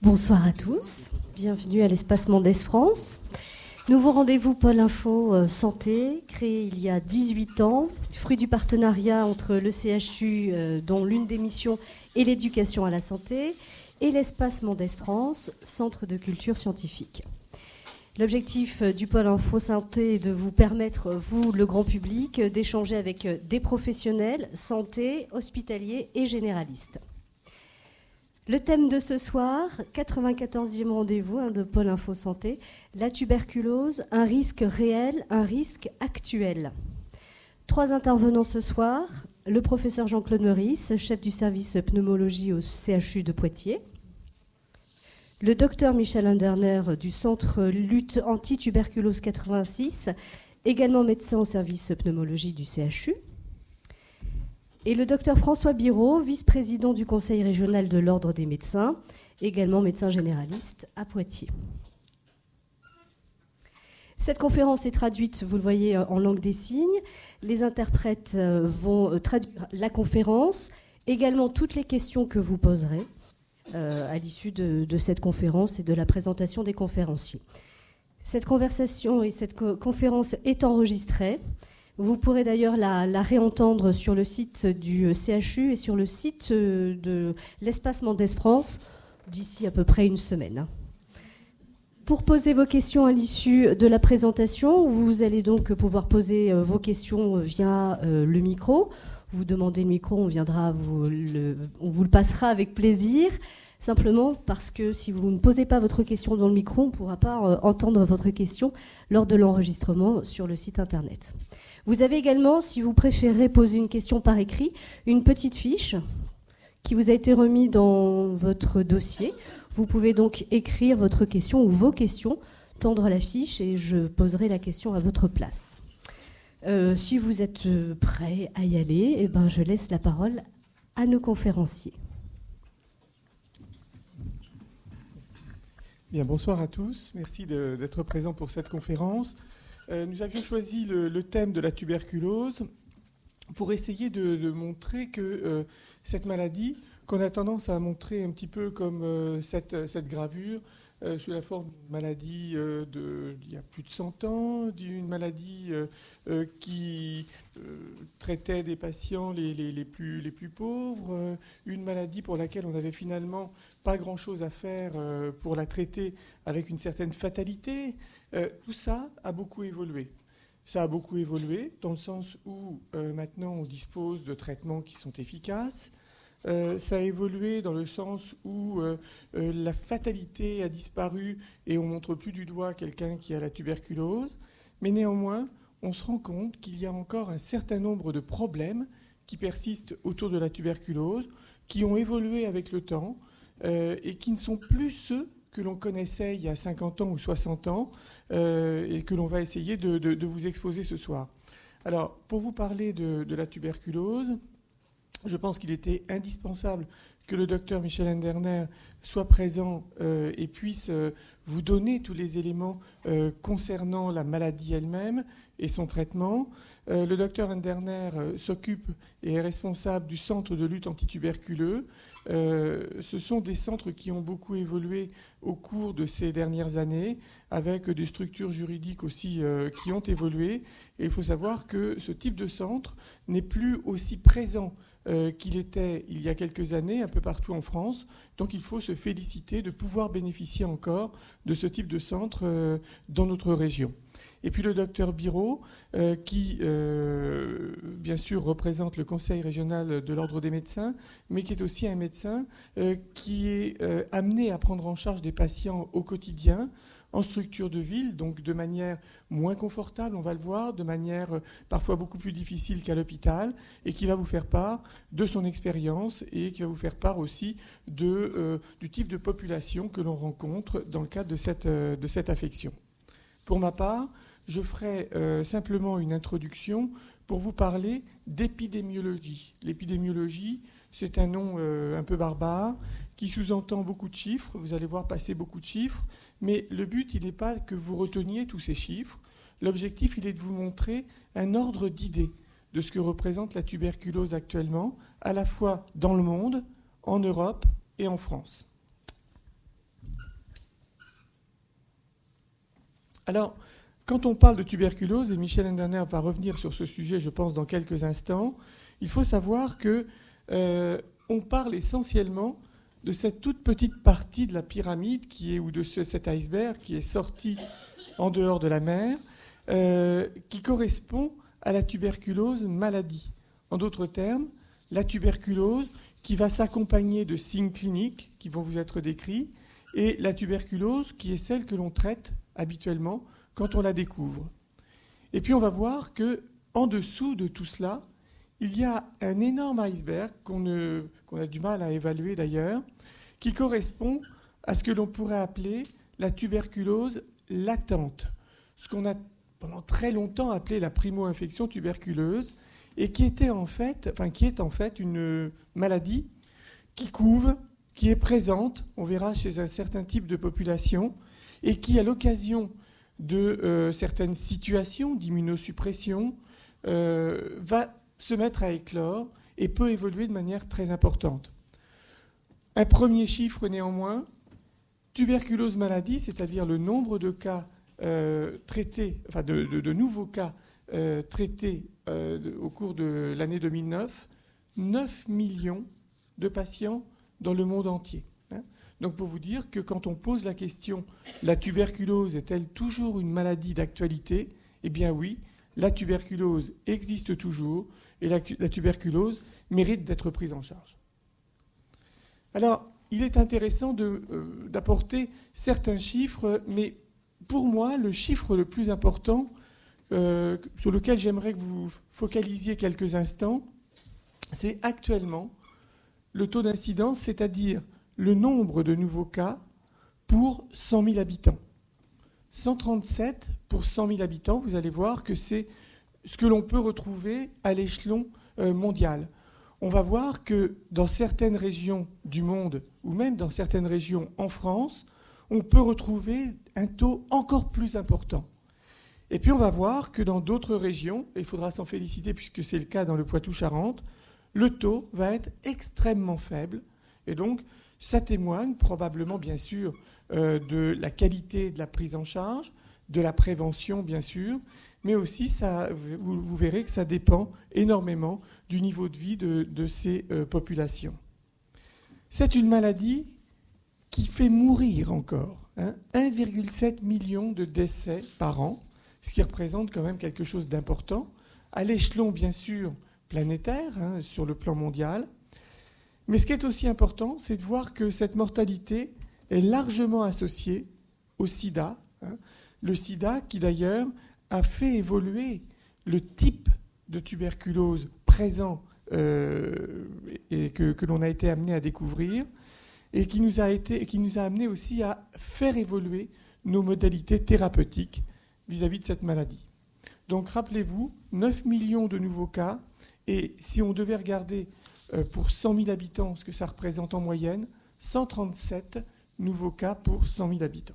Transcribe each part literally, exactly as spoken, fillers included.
Bonsoir à tous, bienvenue à l'Espace Mendès France. Nouveau rendez-vous Pôle Info euh, Santé, créé il y a dix-huit ans, fruit du partenariat entre le C H U, euh, dont l'une des missions est l'éducation à la santé, et l'Espace Mendès France, centre de culture scientifique. L'objectif euh, du Pôle Info Santé est de vous permettre, vous, le grand public, euh, d'échanger avec euh, des professionnels, santé, hospitaliers et généralistes. Le thème de ce soir, quatre-vingt-quatorzième rendez-vous hein, de Pôle Info Santé, la tuberculose, un risque réel, un risque actuel. Trois intervenants ce soir, le professeur Jean-Claude Meurice, chef du service pneumologie au C H U de Poitiers, le docteur Michel Underner du centre lutte anti-tuberculose quatre-vingt-six, également médecin au service pneumologie du C H U, et le docteur François Biraud, vice-président du Conseil régional de l'Ordre des médecins, également médecin généraliste à Poitiers. Cette conférence est traduite, vous le voyez, en langue des signes. Les interprètes vont traduire la conférence, également toutes les questions que vous poserez euh, à l'issue de, de cette conférence et de la présentation des conférenciers. Cette conversation et cette co- conférence est enregistrée. Vous pourrez d'ailleurs la, la réentendre sur le site du C H U et sur le site de l'Espace Mendès France d'ici à peu près une semaine. Pour poser vos questions à l'issue de la présentation, vous allez donc pouvoir poser vos questions via le micro. Vous demandez le micro, on viendra, vous le, on vous le passera avec plaisir. Simplement parce que si vous ne posez pas votre question dans le micro, on ne pourra pas entendre votre question lors de l'enregistrement sur le site internet. Vous avez également, si vous préférez poser une question par écrit, une petite fiche qui vous a été remise dans votre dossier. Vous pouvez donc écrire votre question ou vos questions, tendre la fiche et je poserai la question à votre place. Euh, si vous êtes prêts à y aller, eh ben, je laisse la parole à nos conférenciers. Bien, bonsoir à tous. Merci de, d'être présents pour cette conférence. Euh, nous avions choisi le, le thème de la tuberculose pour essayer de, de montrer que euh, cette maladie, qu'on a tendance à montrer un petit peu comme euh, cette, cette gravure, euh, sous la forme d'une maladie euh, de, d'il y a plus de cent ans, d'une maladie euh, euh, qui euh, traitait des patients les, les, les, plus, les plus pauvres, euh, une maladie pour laquelle on n'avait finalement pas grand-chose à faire euh, pour la traiter avec une certaine fatalité. Euh, tout ça a beaucoup évolué. Ça a beaucoup évolué dans le sens où euh, maintenant on dispose de traitements qui sont efficaces. Euh, ça a évolué dans le sens où euh, euh, la fatalité a disparu et on ne montre plus du doigt quelqu'un qui a la tuberculose. Mais néanmoins, on se rend compte qu'il y a encore un certain nombre de problèmes qui persistent autour de la tuberculose, qui ont évolué avec le temps euh, et qui ne sont plus ceux que l'on connaissait il y a cinquante ans ou soixante ans euh, et que l'on va essayer de, de, de vous exposer ce soir. Alors, pour vous parler de, de la tuberculose, je pense qu'il était indispensable que le docteur Michel Underner soit présent euh, et puisse euh, vous donner tous les éléments euh, concernant la maladie elle-même et son traitement. Euh, le docteur Underner euh, s'occupe et est responsable du centre de lutte antituberculeux. Euh, ce sont des centres qui ont beaucoup évolué au cours de ces dernières années, avec des structures juridiques aussi euh, qui ont évolué. Et il faut savoir que ce type de centre n'est plus aussi présent euh, qu'il était il y a quelques années un peu partout en France. Donc il faut se féliciter de pouvoir bénéficier encore de ce type de centre euh, dans notre région. Et puis le docteur Biraud, euh, qui, euh, bien sûr, représente le Conseil régional de l'Ordre des médecins, mais qui est aussi un médecin euh, qui est euh, amené à prendre en charge des patients au quotidien, en structure de ville, donc de manière moins confortable, on va le voir, de manière euh, parfois beaucoup plus difficile qu'à l'hôpital, et qui va vous faire part de son expérience et qui va vous faire part aussi de, euh, du type de population que l'on rencontre dans le cadre de cette, euh, de cette affection. Pour ma part, je ferai euh, simplement une introduction pour vous parler d'épidémiologie. L'épidémiologie, c'est un nom euh, un peu barbare qui sous-entend beaucoup de chiffres. Vous allez voir passer beaucoup de chiffres. Mais le but, il n'est pas que vous reteniez tous ces chiffres. L'objectif, il est de vous montrer un ordre d'idées de ce que représente la tuberculose actuellement, à la fois dans le monde, en Europe et en France. Alors, quand on parle de tuberculose, et Michel Henderner va revenir sur ce sujet, je pense, dans quelques instants, il faut savoir que euh, on parle essentiellement de cette toute petite partie de la pyramide qui est, ou de ce, cet iceberg qui est sorti en dehors de la mer, euh, qui correspond à la tuberculose maladie. En d'autres termes, la tuberculose qui va s'accompagner de signes cliniques qui vont vous être décrits, et la tuberculose qui est celle que l'on traite habituellement quand on la découvre. Et puis on va voir qu'en dessous de tout cela, il y a un énorme iceberg qu'on, ne, qu'on a du mal à évaluer d'ailleurs, qui correspond à ce que l'on pourrait appeler la tuberculose latente, ce qu'on a pendant très longtemps appelé la primo-infection tuberculeuse, et qui était en fait, enfin qui est en fait une maladie qui couve, qui est présente, on verra chez un certain type de population, et qui, à l'occasion de euh, certaines situations d'immunosuppression, euh, va se mettre à éclore et peut évoluer de manière très importante. Un premier chiffre néanmoins, tuberculose maladie, c'est-à-dire le nombre de cas euh, traités, enfin de, de, de nouveaux cas euh, traités euh, de, au cours de l'année deux mille neuf, neuf millions de patients dans le monde entier. Hein. Donc pour vous dire que quand on pose la question, la tuberculose est-elle toujours une maladie d'actualité ? Eh bien oui, la tuberculose existe toujours et la, la tuberculose mérite d'être prise en charge. Alors, il est intéressant de, euh, d'apporter certains chiffres, mais pour moi, le chiffre le plus important, euh, sur lequel j'aimerais que vous focalisiez quelques instants, c'est actuellement le taux d'incidence, c'est-à-dire le nombre de nouveaux cas pour cent mille habitants. cent trente-sept pour cent mille habitants, vous allez voir que c'est ce que l'on peut retrouver à l'échelon euh, mondial. On va voir que dans certaines régions du monde, ou même dans certaines régions en France, on peut retrouver un taux encore plus important. Et puis on va voir que dans d'autres régions, et il faudra s'en féliciter puisque c'est le cas dans le Poitou-Charentes, le taux va être extrêmement faible. Et donc, ça témoigne probablement, bien sûr, euh, de la qualité de la prise en charge, de la prévention, bien sûr, mais aussi, ça, vous, vous verrez que ça dépend énormément du niveau de vie de, de ces euh, populations. C'est une maladie qui fait mourir encore hein, un virgule sept million de décès par an, ce qui représente quand même quelque chose d'important, à l'échelon, bien sûr, planétaire, hein, sur le plan mondial. Mais ce qui est aussi important, c'est de voir que cette mortalité est largement associée au sida. Hein, le sida qui, d'ailleurs, a fait évoluer le type de tuberculose présent euh, et que, que l'on a été amené à découvrir et qui nous a été, qui nous a amené aussi à faire évoluer nos modalités thérapeutiques vis-à-vis de cette maladie. Donc rappelez-vous, neuf millions de nouveaux cas et si on devait regarder euh, pour cent mille habitants ce que ça représente en moyenne, cent trente-sept nouveaux cas pour cent mille habitants.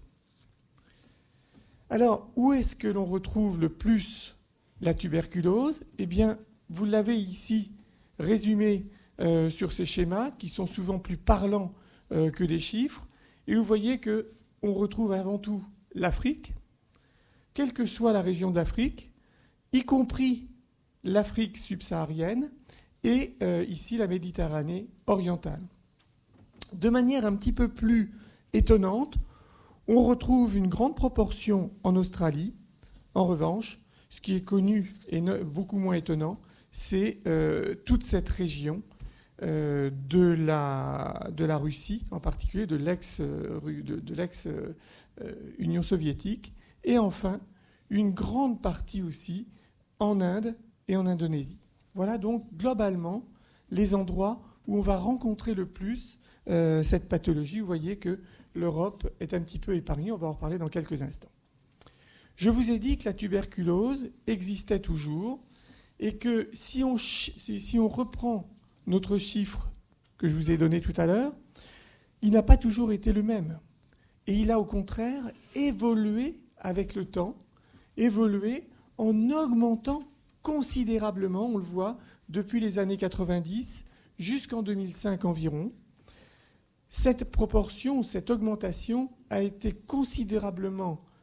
Alors, où est-ce que l'on retrouve le plus la tuberculose ? Eh bien, vous l'avez ici résumé euh, sur ces schémas qui sont souvent plus parlants euh, que des chiffres. Et vous voyez qu'on retrouve avant tout l'Afrique, quelle que soit la région d'Afrique, y compris l'Afrique subsaharienne et euh, ici la Méditerranée orientale. De manière un petit peu plus étonnante, on retrouve une grande proportion en Australie. En revanche, ce qui est connu et beaucoup moins étonnant, c'est euh, toute cette région euh, de, la, de la Russie, en particulier de l'ex, de, de l'ex-Union soviétique, et enfin une grande partie aussi en Inde et en Indonésie. Voilà donc globalement les endroits où on va rencontrer le plus euh, cette pathologie. Vous voyez que l'Europe est un petit peu épargnée, on va en reparler dans quelques instants. Je vous ai dit que la tuberculose existait toujours et que si on, si on reprend notre chiffre que je vous ai donné tout à l'heure, il n'a pas toujours été le même. Et il a au contraire évolué avec le temps, évolué en augmentant considérablement, on le voit, depuis les années quatre-vingt-dix jusqu'en deux mille cinq environ. Cette proportion, cette augmentation a été considérablement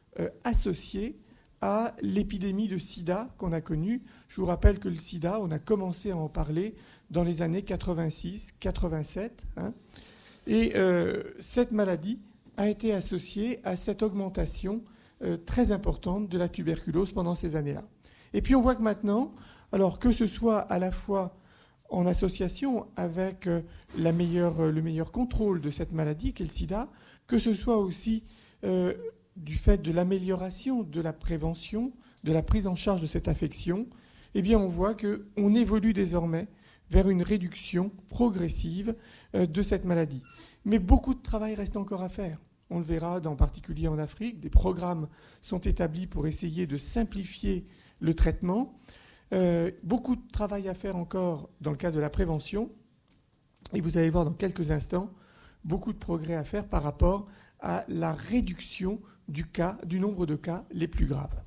euh, associée à l'épidémie de sida qu'on a connue. Je vous rappelle que le sida, on a commencé à en parler dans les années quatre-vingt-six quatre-vingt-sept. Hein, et euh, cette maladie a été associée à cette augmentation euh, très importante de la tuberculose pendant ces années-là. Et puis on voit que maintenant, alors que ce soit à la fois en association avec euh, la meilleure, euh, le meilleur contrôle de cette maladie qu'est le sida, que ce soit aussi euh, du fait de l'amélioration de la prévention, de la prise en charge de cette affection, eh bien on voit qu'on évolue désormais vers une réduction progressive euh, de cette maladie. Mais beaucoup de travail reste encore à faire. On le verra en particulier en Afrique. Des programmes sont établis pour essayer de simplifier le traitement. Euh, beaucoup de travail à faire encore dans le cadre de la prévention. Et vous allez voir dans quelques instants beaucoup de progrès à faire par rapport à la réduction du, cas, du nombre de cas les plus graves.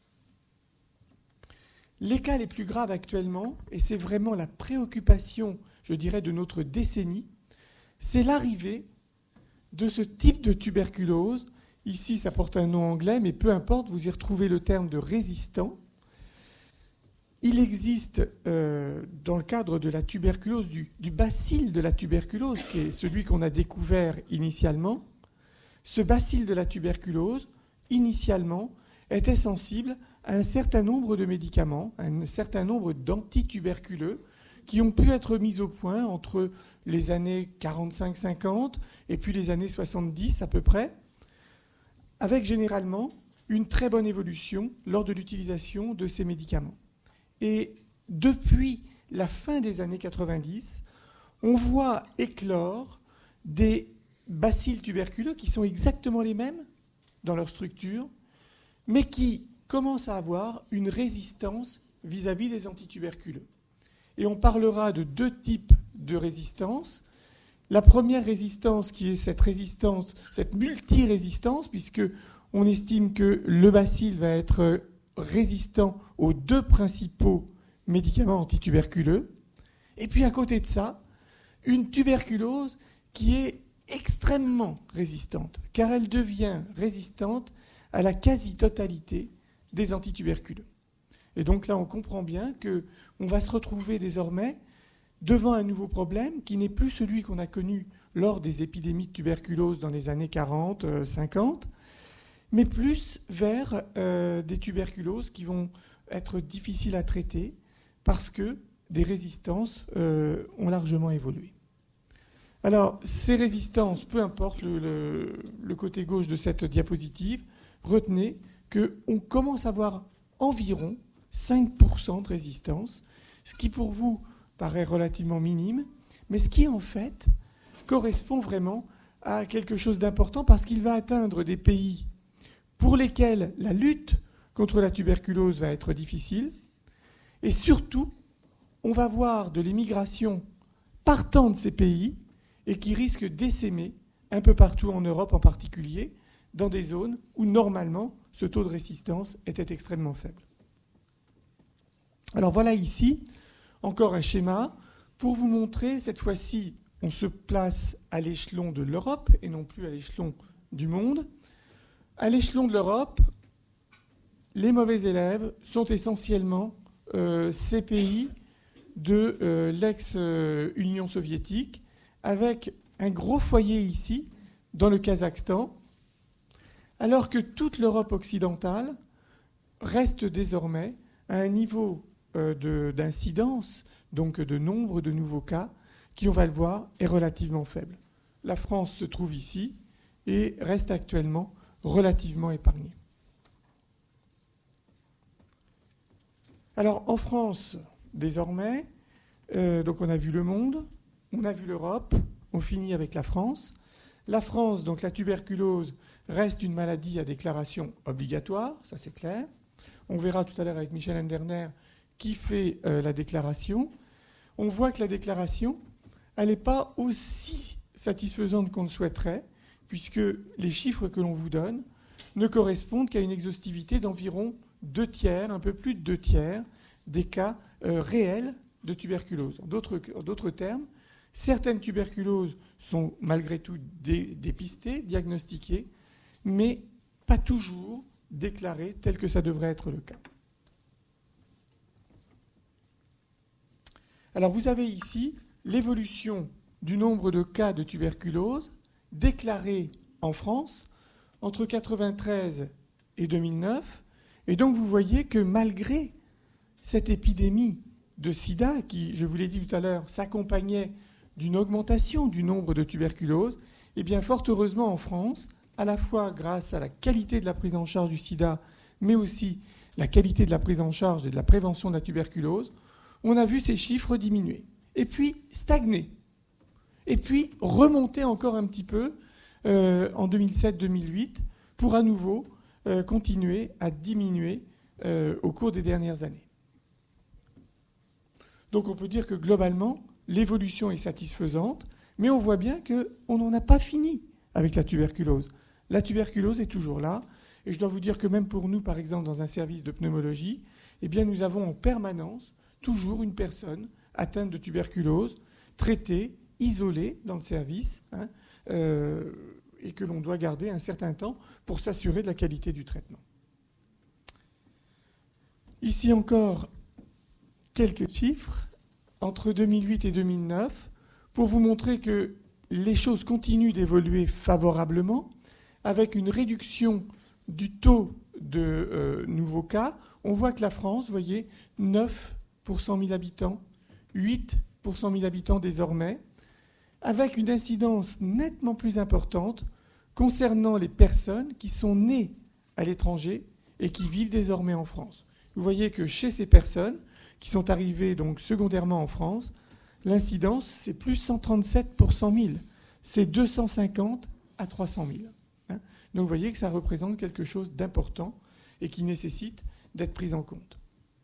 Les cas les plus graves actuellement, et c'est vraiment la préoccupation, je dirais, de notre décennie, c'est l'arrivée de ce type de tuberculose. Ici, ça porte un nom anglais, mais peu importe, vous y retrouvez le terme de résistant. Il existe, euh, dans le cadre de la tuberculose, du, du bacille de la tuberculose, qui est celui qu'on a découvert initialement. Ce bacille de la tuberculose, initialement, était sensible à un certain nombre de médicaments, à un certain nombre d'antituberculeux qui ont pu être mis au point entre les années quarante-cinq cinquante et puis les années soixante-dix à peu près, avec généralement une très bonne évolution lors de l'utilisation de ces médicaments. Et depuis la fin des années quatre-vingt-dix, on voit éclore des bacilles tuberculeux qui sont exactement les mêmes dans leur structure, mais qui commencent à avoir une résistance vis-à-vis des antituberculeux. Et on parlera de deux types de résistance. La première résistance qui est cette résistance, cette multirésistance, puisque on estime que le bacille va être résistant aux deux principaux médicaments antituberculeux. Et puis à côté de ça, une tuberculose qui est extrêmement résistante, car elle devient résistante à la quasi-totalité des antituberculeux. Et donc là, on comprend bien qu'on va se retrouver désormais devant un nouveau problème qui n'est plus celui qu'on a connu lors des épidémies de tuberculose dans les années quarante cinquante, mais plus vers euh, des tuberculoses qui vont être difficiles à traiter parce que des résistances euh, ont largement évolué. Alors, ces résistances, peu importe le, le, le côté gauche de cette diapositive, retenez qu'on commence à avoir environ cinq pour cent de résistance, ce qui pour vous paraît relativement minime, mais ce qui en fait correspond vraiment à quelque chose d'important parce qu'il va atteindre des pays pour lesquels la lutte contre la tuberculose va être difficile, et surtout, on va voir de l'immigration partant de ces pays et qui risque d'essaimer un peu partout en Europe en particulier, dans des zones où normalement ce taux de résistance était extrêmement faible. Alors voilà ici encore un schéma pour vous montrer, cette fois-ci, on se place à l'échelon de l'Europe et non plus à l'échelon du monde. À l'échelon de l'Europe, les mauvais élèves sont essentiellement euh, ces pays de euh, l'ex-Union soviétique, avec un gros foyer ici, dans le Kazakhstan, alors que toute l'Europe occidentale reste désormais à un niveau euh, de, d'incidence, donc de nombre de nouveaux cas, qui, on va le voir, est relativement faible. La France se trouve ici et reste actuellement relativement épargnée. Alors, en France, désormais, euh, donc on a vu le monde, on a vu l'Europe, on finit avec la France. La France, donc la tuberculose, reste une maladie à déclaration obligatoire, ça c'est clair. On verra tout à l'heure avec Michel Anderner qui fait euh, la déclaration. On voit que la déclaration, elle n'est pas aussi satisfaisante qu'on le souhaiterait, puisque les chiffres que l'on vous donne ne correspondent qu'à une exhaustivité d'environ deux tiers, un peu plus de deux tiers, des cas euh, réels de tuberculose. En d'autres, en d'autres termes, certaines tuberculoses sont malgré tout dé, dépistées, diagnostiquées, mais pas toujours déclarés tel que ça devrait être le cas. Alors vous avez ici l'évolution du nombre de cas de tuberculose déclarés en France entre mille neuf cent quatre-vingt-treize et deux mille neuf. Et donc vous voyez que malgré cette épidémie de sida, qui, je vous l'ai dit tout à l'heure, s'accompagnait d'une augmentation du nombre de tuberculoses, eh bien fort heureusement en France, à la fois grâce à la qualité de la prise en charge du sida, mais aussi la qualité de la prise en charge et de la prévention de la tuberculose, on a vu ces chiffres diminuer. Et puis stagner. Et puis remonter encore un petit peu euh, en deux mille sept deux mille huit pour à nouveau euh, continuer à diminuer euh, au cours des dernières années. Donc on peut dire que globalement, l'évolution est satisfaisante, mais on voit bien qu'on n'en a pas fini avec la tuberculose. La tuberculose est toujours là, et je dois vous dire que même pour nous, par exemple, dans un service de pneumologie, eh bien, nous avons en permanence toujours une personne atteinte de tuberculose, traitée, isolée dans le service, hein, euh, et que l'on doit garder un certain temps pour s'assurer de la qualité du traitement. Ici encore, quelques chiffres entre deux mille huit et deux mille neuf pour vous montrer que les choses continuent d'évoluer favorablement avec une réduction du taux de euh, nouveaux cas. On voit que la France, vous voyez, neuf pour cent mille habitants, huit pour cent mille habitants désormais, avec une incidence nettement plus importante concernant les personnes qui sont nées à l'étranger et qui vivent désormais en France. Vous voyez que chez ces personnes qui sont arrivées donc secondairement en France, l'incidence, c'est plus cent trente-sept pour cent mille. C'est deux cent cinquante à trois cent mille. Hein. Donc vous voyez que ça représente quelque chose d'important et qui nécessite d'être pris en compte.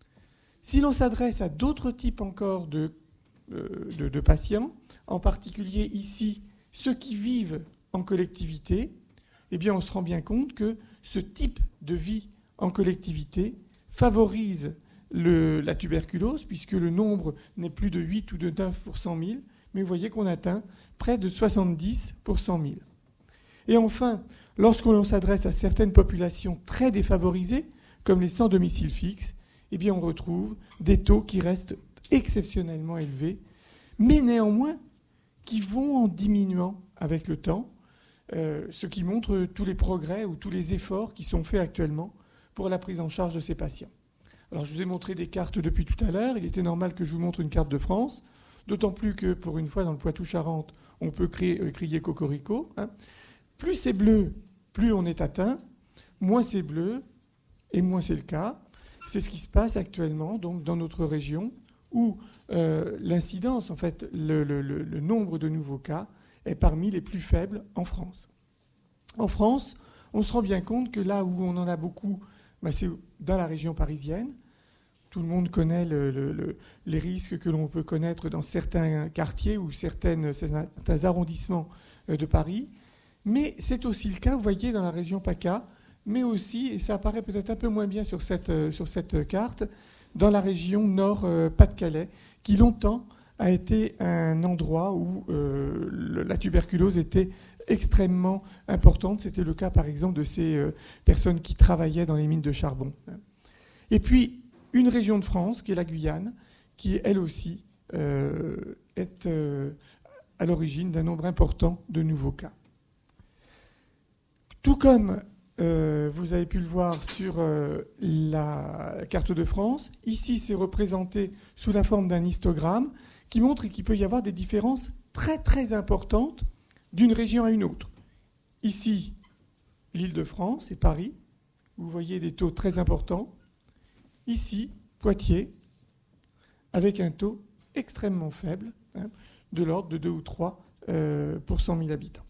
Si l'on s'adresse à d'autres types encore de, euh, de, de patients, en particulier ici ceux qui vivent en collectivité, eh bien on se rend bien compte que ce type de vie en collectivité favorise le, la tuberculose, puisque le nombre n'est plus de huit ou de neuf pour cent mille, mais vous voyez qu'on atteint près de soixante-dix pour cent mille. Et enfin, lorsqu'on s'adresse à certaines populations très défavorisées, comme les sans domicile fixe, eh bien on retrouve des taux qui restent exceptionnellement élevés, mais néanmoins qui vont en diminuant avec le temps, euh, ce qui montre tous les progrès ou tous les efforts qui sont faits actuellement pour la prise en charge de ces patients. Alors je vous ai montré des cartes depuis tout à l'heure, il était normal que je vous montre une carte de France, d'autant plus que pour une fois dans le Poitou-Charentes, on peut crier, euh, crier cocorico. Hein. Plus c'est bleu, plus on est atteint, moins c'est bleu, et moins c'est le cas. C'est ce qui se passe actuellement donc, dans notre région, où euh, l'incidence, en fait, le, le, le nombre de nouveaux cas est parmi les plus faibles en France. En France, on se rend bien compte que là où on en a beaucoup, bah, c'est dans la région parisienne. Tout le monde connaît le, le, le, les risques que l'on peut connaître dans certains quartiers ou certaines, certains arrondissements de Paris. Mais c'est aussi le cas, vous voyez, dans la région PACA, mais aussi, et ça apparaît peut-être un peu moins bien sur cette, sur cette carte, dans la région Nord-Pas-de-Calais, qui longtemps a été un endroit où euh, la tuberculose était extrêmement importante. C'était le cas, par exemple, de ces euh, personnes qui travaillaient dans les mines de charbon. Et puis, une région de France, qui est la Guyane, qui, elle aussi, euh, est euh, à l'origine d'un nombre important de nouveaux cas. Tout comme euh, vous avez pu le voir sur euh, la carte de France, ici, c'est représenté sous la forme d'un histogramme qui montre qu'il peut y avoir des différences très, très importantes d'une région à une autre. Ici, l'Île-de-France et Paris, vous voyez des taux très importants. Ici, Poitiers, avec un taux extrêmement faible, hein, de l'ordre de deux ou trois euh, pour cent mille habitants.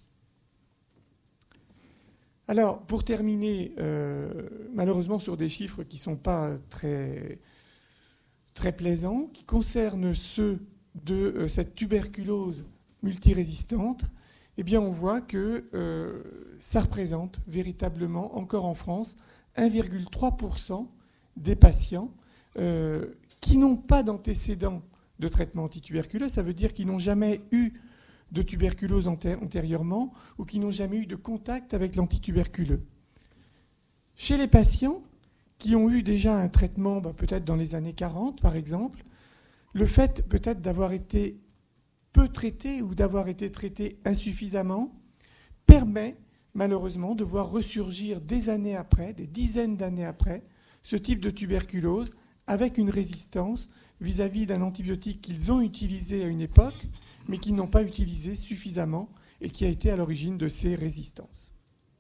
Alors, pour terminer, euh, malheureusement sur des chiffres qui ne sont pas très, très plaisants, qui concernent ceux de euh, cette tuberculose multirésistante, eh bien on voit que euh, ça représente véritablement, encore en France, un virgule trois pour cent des patients euh, qui n'ont pas d'antécédents de traitement antituberculeux. Ça veut dire qu'ils n'ont jamais eu de tuberculose antérieurement ou qui n'ont jamais eu de contact avec l'antituberculeux. Chez les patients qui ont eu déjà un traitement, bah, peut-être dans les années quarante par exemple, le fait peut-être d'avoir été peu traités ou d'avoir été traités insuffisamment permet malheureusement de voir ressurgir des années après, des dizaines d'années après, ce type de tuberculose avec une résistance vis-à-vis d'un antibiotique qu'ils ont utilisé à une époque, mais qu'ils n'ont pas utilisé suffisamment et qui a été à l'origine de ces résistances.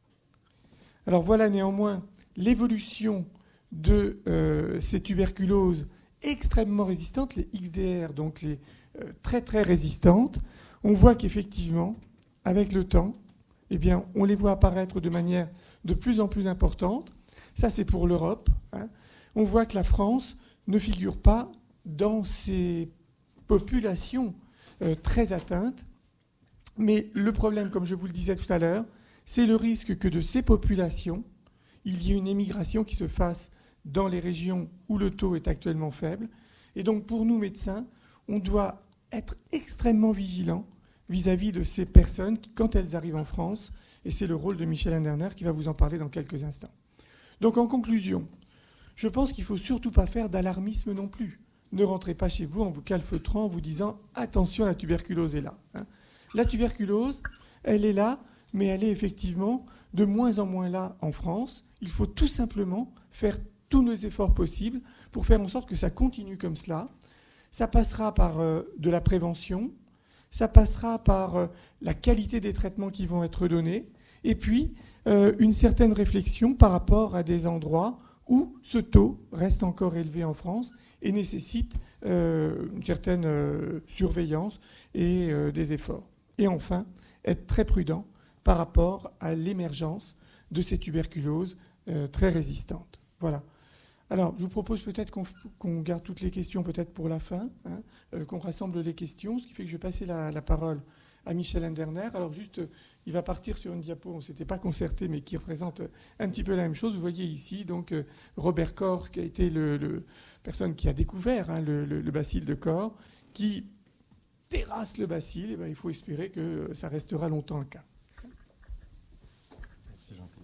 Alors voilà néanmoins l'évolution de euh, ces tuberculoses extrêmement résistantes, les X D R, donc les euh, très très résistantes. On voit qu'effectivement, avec le temps, eh bien, on les voit apparaître de manière de plus en plus importante. Ça, c'est pour l'Europe. Hein. On voit que la France ne figure pas dans ces populations euh, très atteintes. Mais le problème, comme je vous le disais tout à l'heure, c'est le risque que de ces populations, il y ait une émigration qui se fasse dans les régions où le taux est actuellement faible. Et donc, pour nous, médecins, on doit être extrêmement vigilants vis-à-vis de ces personnes qui, quand elles arrivent en France, et c'est le rôle de Michel Anderner qui va vous en parler dans quelques instants. Donc, en conclusion, je pense qu'il ne faut surtout pas faire d'alarmisme non plus. Ne rentrez pas chez vous en vous calfeutrant, en vous disant « attention, la tuberculose est là hein ». La tuberculose, elle est là, mais elle est effectivement de moins en moins là en France. Il faut tout simplement faire tous nos efforts possibles pour faire en sorte que ça continue comme cela. Ça passera par euh, de la prévention, ça passera par euh, la qualité des traitements qui vont être donnés, et puis euh, une certaine réflexion par rapport à des endroits où ce taux reste encore élevé en France et nécessite euh, une certaine euh, surveillance et euh, des efforts. Et enfin, être très prudent par rapport à l'émergence de ces tuberculoses euh, très résistantes. Voilà. Alors, je vous propose peut-être qu'on, qu'on garde toutes les questions peut-être pour la fin, hein, euh, qu'on rassemble les questions, ce qui fait que je vais passer la, la parole à Michel Anderner. Alors juste, euh, il va partir sur une diapo, on ne s'était pas concerté, mais qui représente un petit peu la même chose. Vous voyez ici, donc, euh, Robert Koch, qui a été le, le personne qui a découvert hein, le, le, le bacille de Koch, qui terrasse le bacille. Et ben, il faut espérer que ça restera longtemps le cas. Merci Jean-Claude.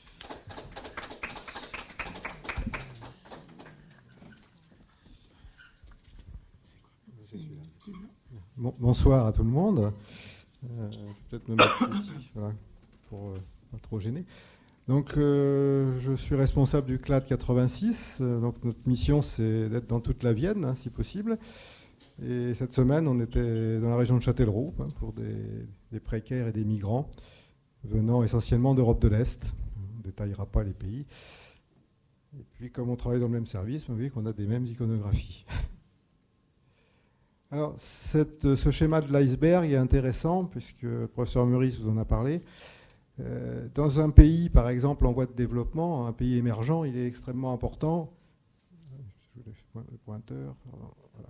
C'est celui-là. Bon, bonsoir à tout le monde. Euh, je vais peut-être me mettre ici, voilà, pour euh, pas trop gêner. Donc, euh, je suis responsable du C L A D quatre-vingt-six. Euh, donc, notre mission, c'est d'être dans toute la Vienne, hein, si possible. Et cette semaine, on était dans la région de Châtellerault hein, pour des, des précaires et des migrants venant essentiellement d'Europe de l'Est. On ne détaillera pas les pays. Et puis, comme on travaille dans le même service, vous voyez qu'on a des mêmes iconographies. Alors, cette, ce schéma de l'iceberg est intéressant, puisque le professeur Meurice vous en a parlé. Euh, dans un pays, par exemple, en voie de développement, un pays émergent, il est extrêmement important. Je voulais le pointeur, pardon, voilà.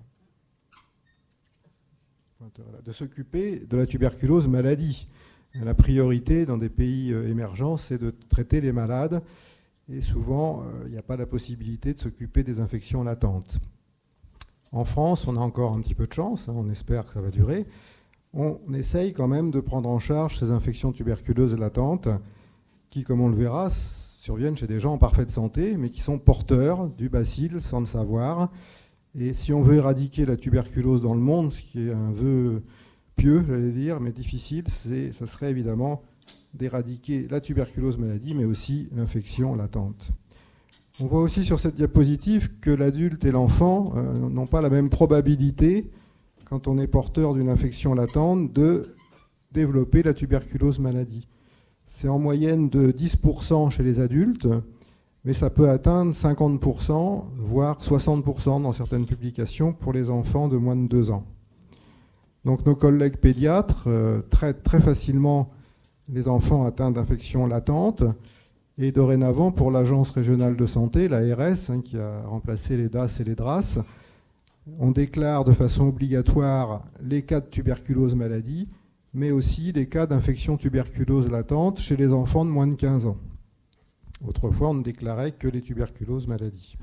Pointeur, là, de s'occuper de la tuberculose maladie. La priorité dans des pays émergents, c'est de traiter les malades. Et souvent, euh, il n'y a pas la possibilité de s'occuper des infections latentes. En France, on a encore un petit peu de chance, hein, on espère que ça va durer. On essaye quand même de prendre en charge ces infections tuberculeuses latentes qui, comme on le verra, surviennent chez des gens en parfaite santé, mais qui sont porteurs du bacille sans le savoir. Et si on veut éradiquer la tuberculose dans le monde, ce qui est un vœu pieux, j'allais dire, mais difficile, c'est, ça serait évidemment d'éradiquer la tuberculose maladie, mais aussi l'infection latente. On voit aussi sur cette diapositive que l'adulte et l'enfant euh, n'ont pas la même probabilité, quand on est porteur d'une infection latente, de développer la tuberculose maladie. C'est en moyenne de dix pour cent chez les adultes, mais ça peut atteindre cinquante pour cent, voire soixante pour cent dans certaines publications pour les enfants de moins de deux ans. Donc nos collègues pédiatres euh, traitent très facilement les enfants atteints d'infections latentes. Et dorénavant, pour l'Agence régionale de santé, l'A R S, hein, qui a remplacé les D A S et les D R A S, on déclare de façon obligatoire les cas de tuberculose maladie, mais aussi les cas d'infection tuberculose latente chez les enfants de moins de quinze ans. Autrefois, on ne déclarait que les tuberculoses maladies.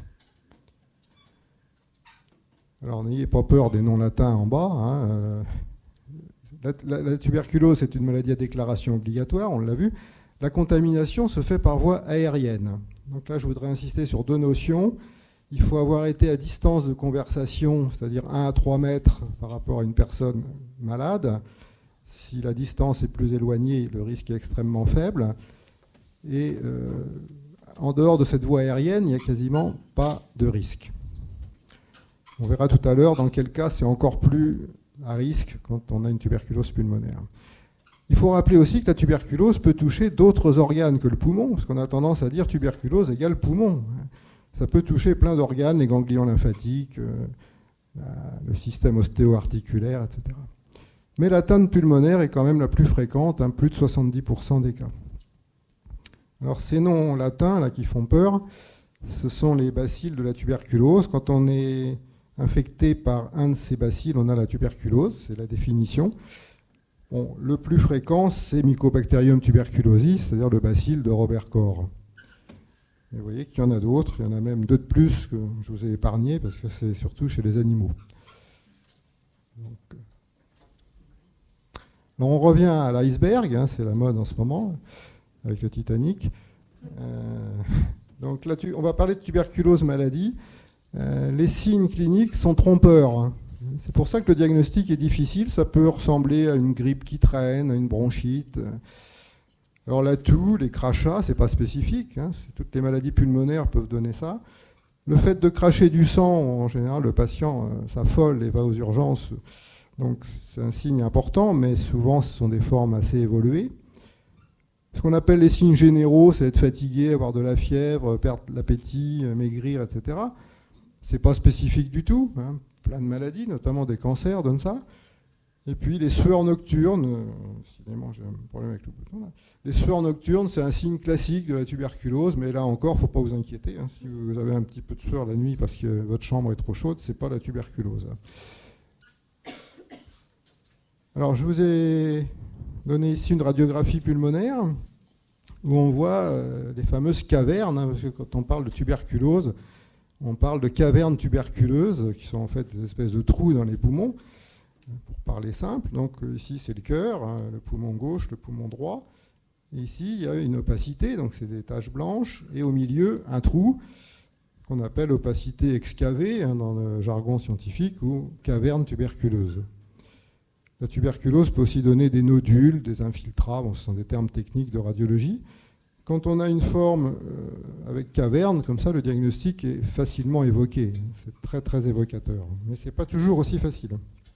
Alors, n'ayez pas peur des noms latins en bas. Hein, euh, la, la, la tuberculose est une maladie à déclaration obligatoire, on l'a vu. La contamination se fait par voie aérienne. Donc là, je voudrais insister sur deux notions. Il faut avoir été à distance de conversation, c'est-à-dire un à trois mètres par rapport à une personne malade. Si la distance est plus éloignée, le risque est extrêmement faible. Et euh, en dehors de cette voie aérienne, il n'y a quasiment pas de risque. On verra tout à l'heure dans quel cas c'est encore plus à risque quand on a une tuberculose pulmonaire. Il faut rappeler aussi que la tuberculose peut toucher d'autres organes que le poumon, parce qu'on a tendance à dire tuberculose égale poumon. Ça peut toucher plein d'organes, les ganglions lymphatiques, euh, la, le système ostéo-articulaire, et cetera. Mais l'atteinte pulmonaire est quand même la plus fréquente, hein, plus de soixante-dix pour cent des cas. Alors ces noms latins là, qui font peur, ce sont les bacilles de la tuberculose. Quand on est infecté par un de ces bacilles, on a la tuberculose, c'est la définition. Bon, le plus fréquent, c'est Mycobacterium tuberculosis, c'est-à-dire le bacille de Robert Koch. Et vous voyez qu'il y en a d'autres, il y en a même deux de plus que je vous ai épargnés, parce que c'est surtout chez les animaux. Donc, alors on revient à l'iceberg, hein, c'est la mode en ce moment, avec le Titanic. Euh, donc là, tu, on va parler de tuberculose maladie. Euh, les signes cliniques sont trompeurs. Hein. C'est pour ça que le diagnostic est difficile. Ça peut ressembler à une grippe qui traîne, à une bronchite. Alors la toux, les crachats, c'est pas spécifique. Hein. Toutes les maladies pulmonaires peuvent donner ça. Le fait de cracher du sang, en général, le patient euh, s'affole et va aux urgences. Donc c'est un signe important, mais souvent ce sont des formes assez évoluées. Ce qu'on appelle les signes généraux, c'est être fatigué, avoir de la fièvre, perdre l'appétit, maigrir, et cetera. C'est pas spécifique du tout. Hein. Plein de maladies, notamment des cancers, donnent ça. Et puis les sueurs nocturnes, euh, décidément j'ai un problème avec le bouton là. Les sueurs nocturnes, c'est un signe classique de la tuberculose, mais là encore, il ne faut pas vous inquiéter. Hein. Si vous avez un petit peu de sueur la nuit parce que votre chambre est trop chaude, ce n'est pas la tuberculose. Alors je vous ai donné ici une radiographie pulmonaire où on voit euh, les fameuses cavernes, hein, parce que quand on parle de tuberculose, on parle de cavernes tuberculeuses, qui sont en fait des espèces de trous dans les poumons, pour parler simple. Donc ici, c'est le cœur, hein, le poumon gauche, le poumon droit. Et ici, il y a une opacité, donc c'est des taches blanches. Et au milieu, un trou qu'on appelle opacité excavée, hein, dans le jargon scientifique, ou caverne tuberculeuse. La tuberculose peut aussi donner des nodules, des infiltrats, bon, ce sont des termes techniques de radiologie. Quand on a une forme euh, avec caverne, comme ça, le diagnostic est facilement évoqué. C'est très, très évocateur. Mais ce n'est pas toujours aussi facile.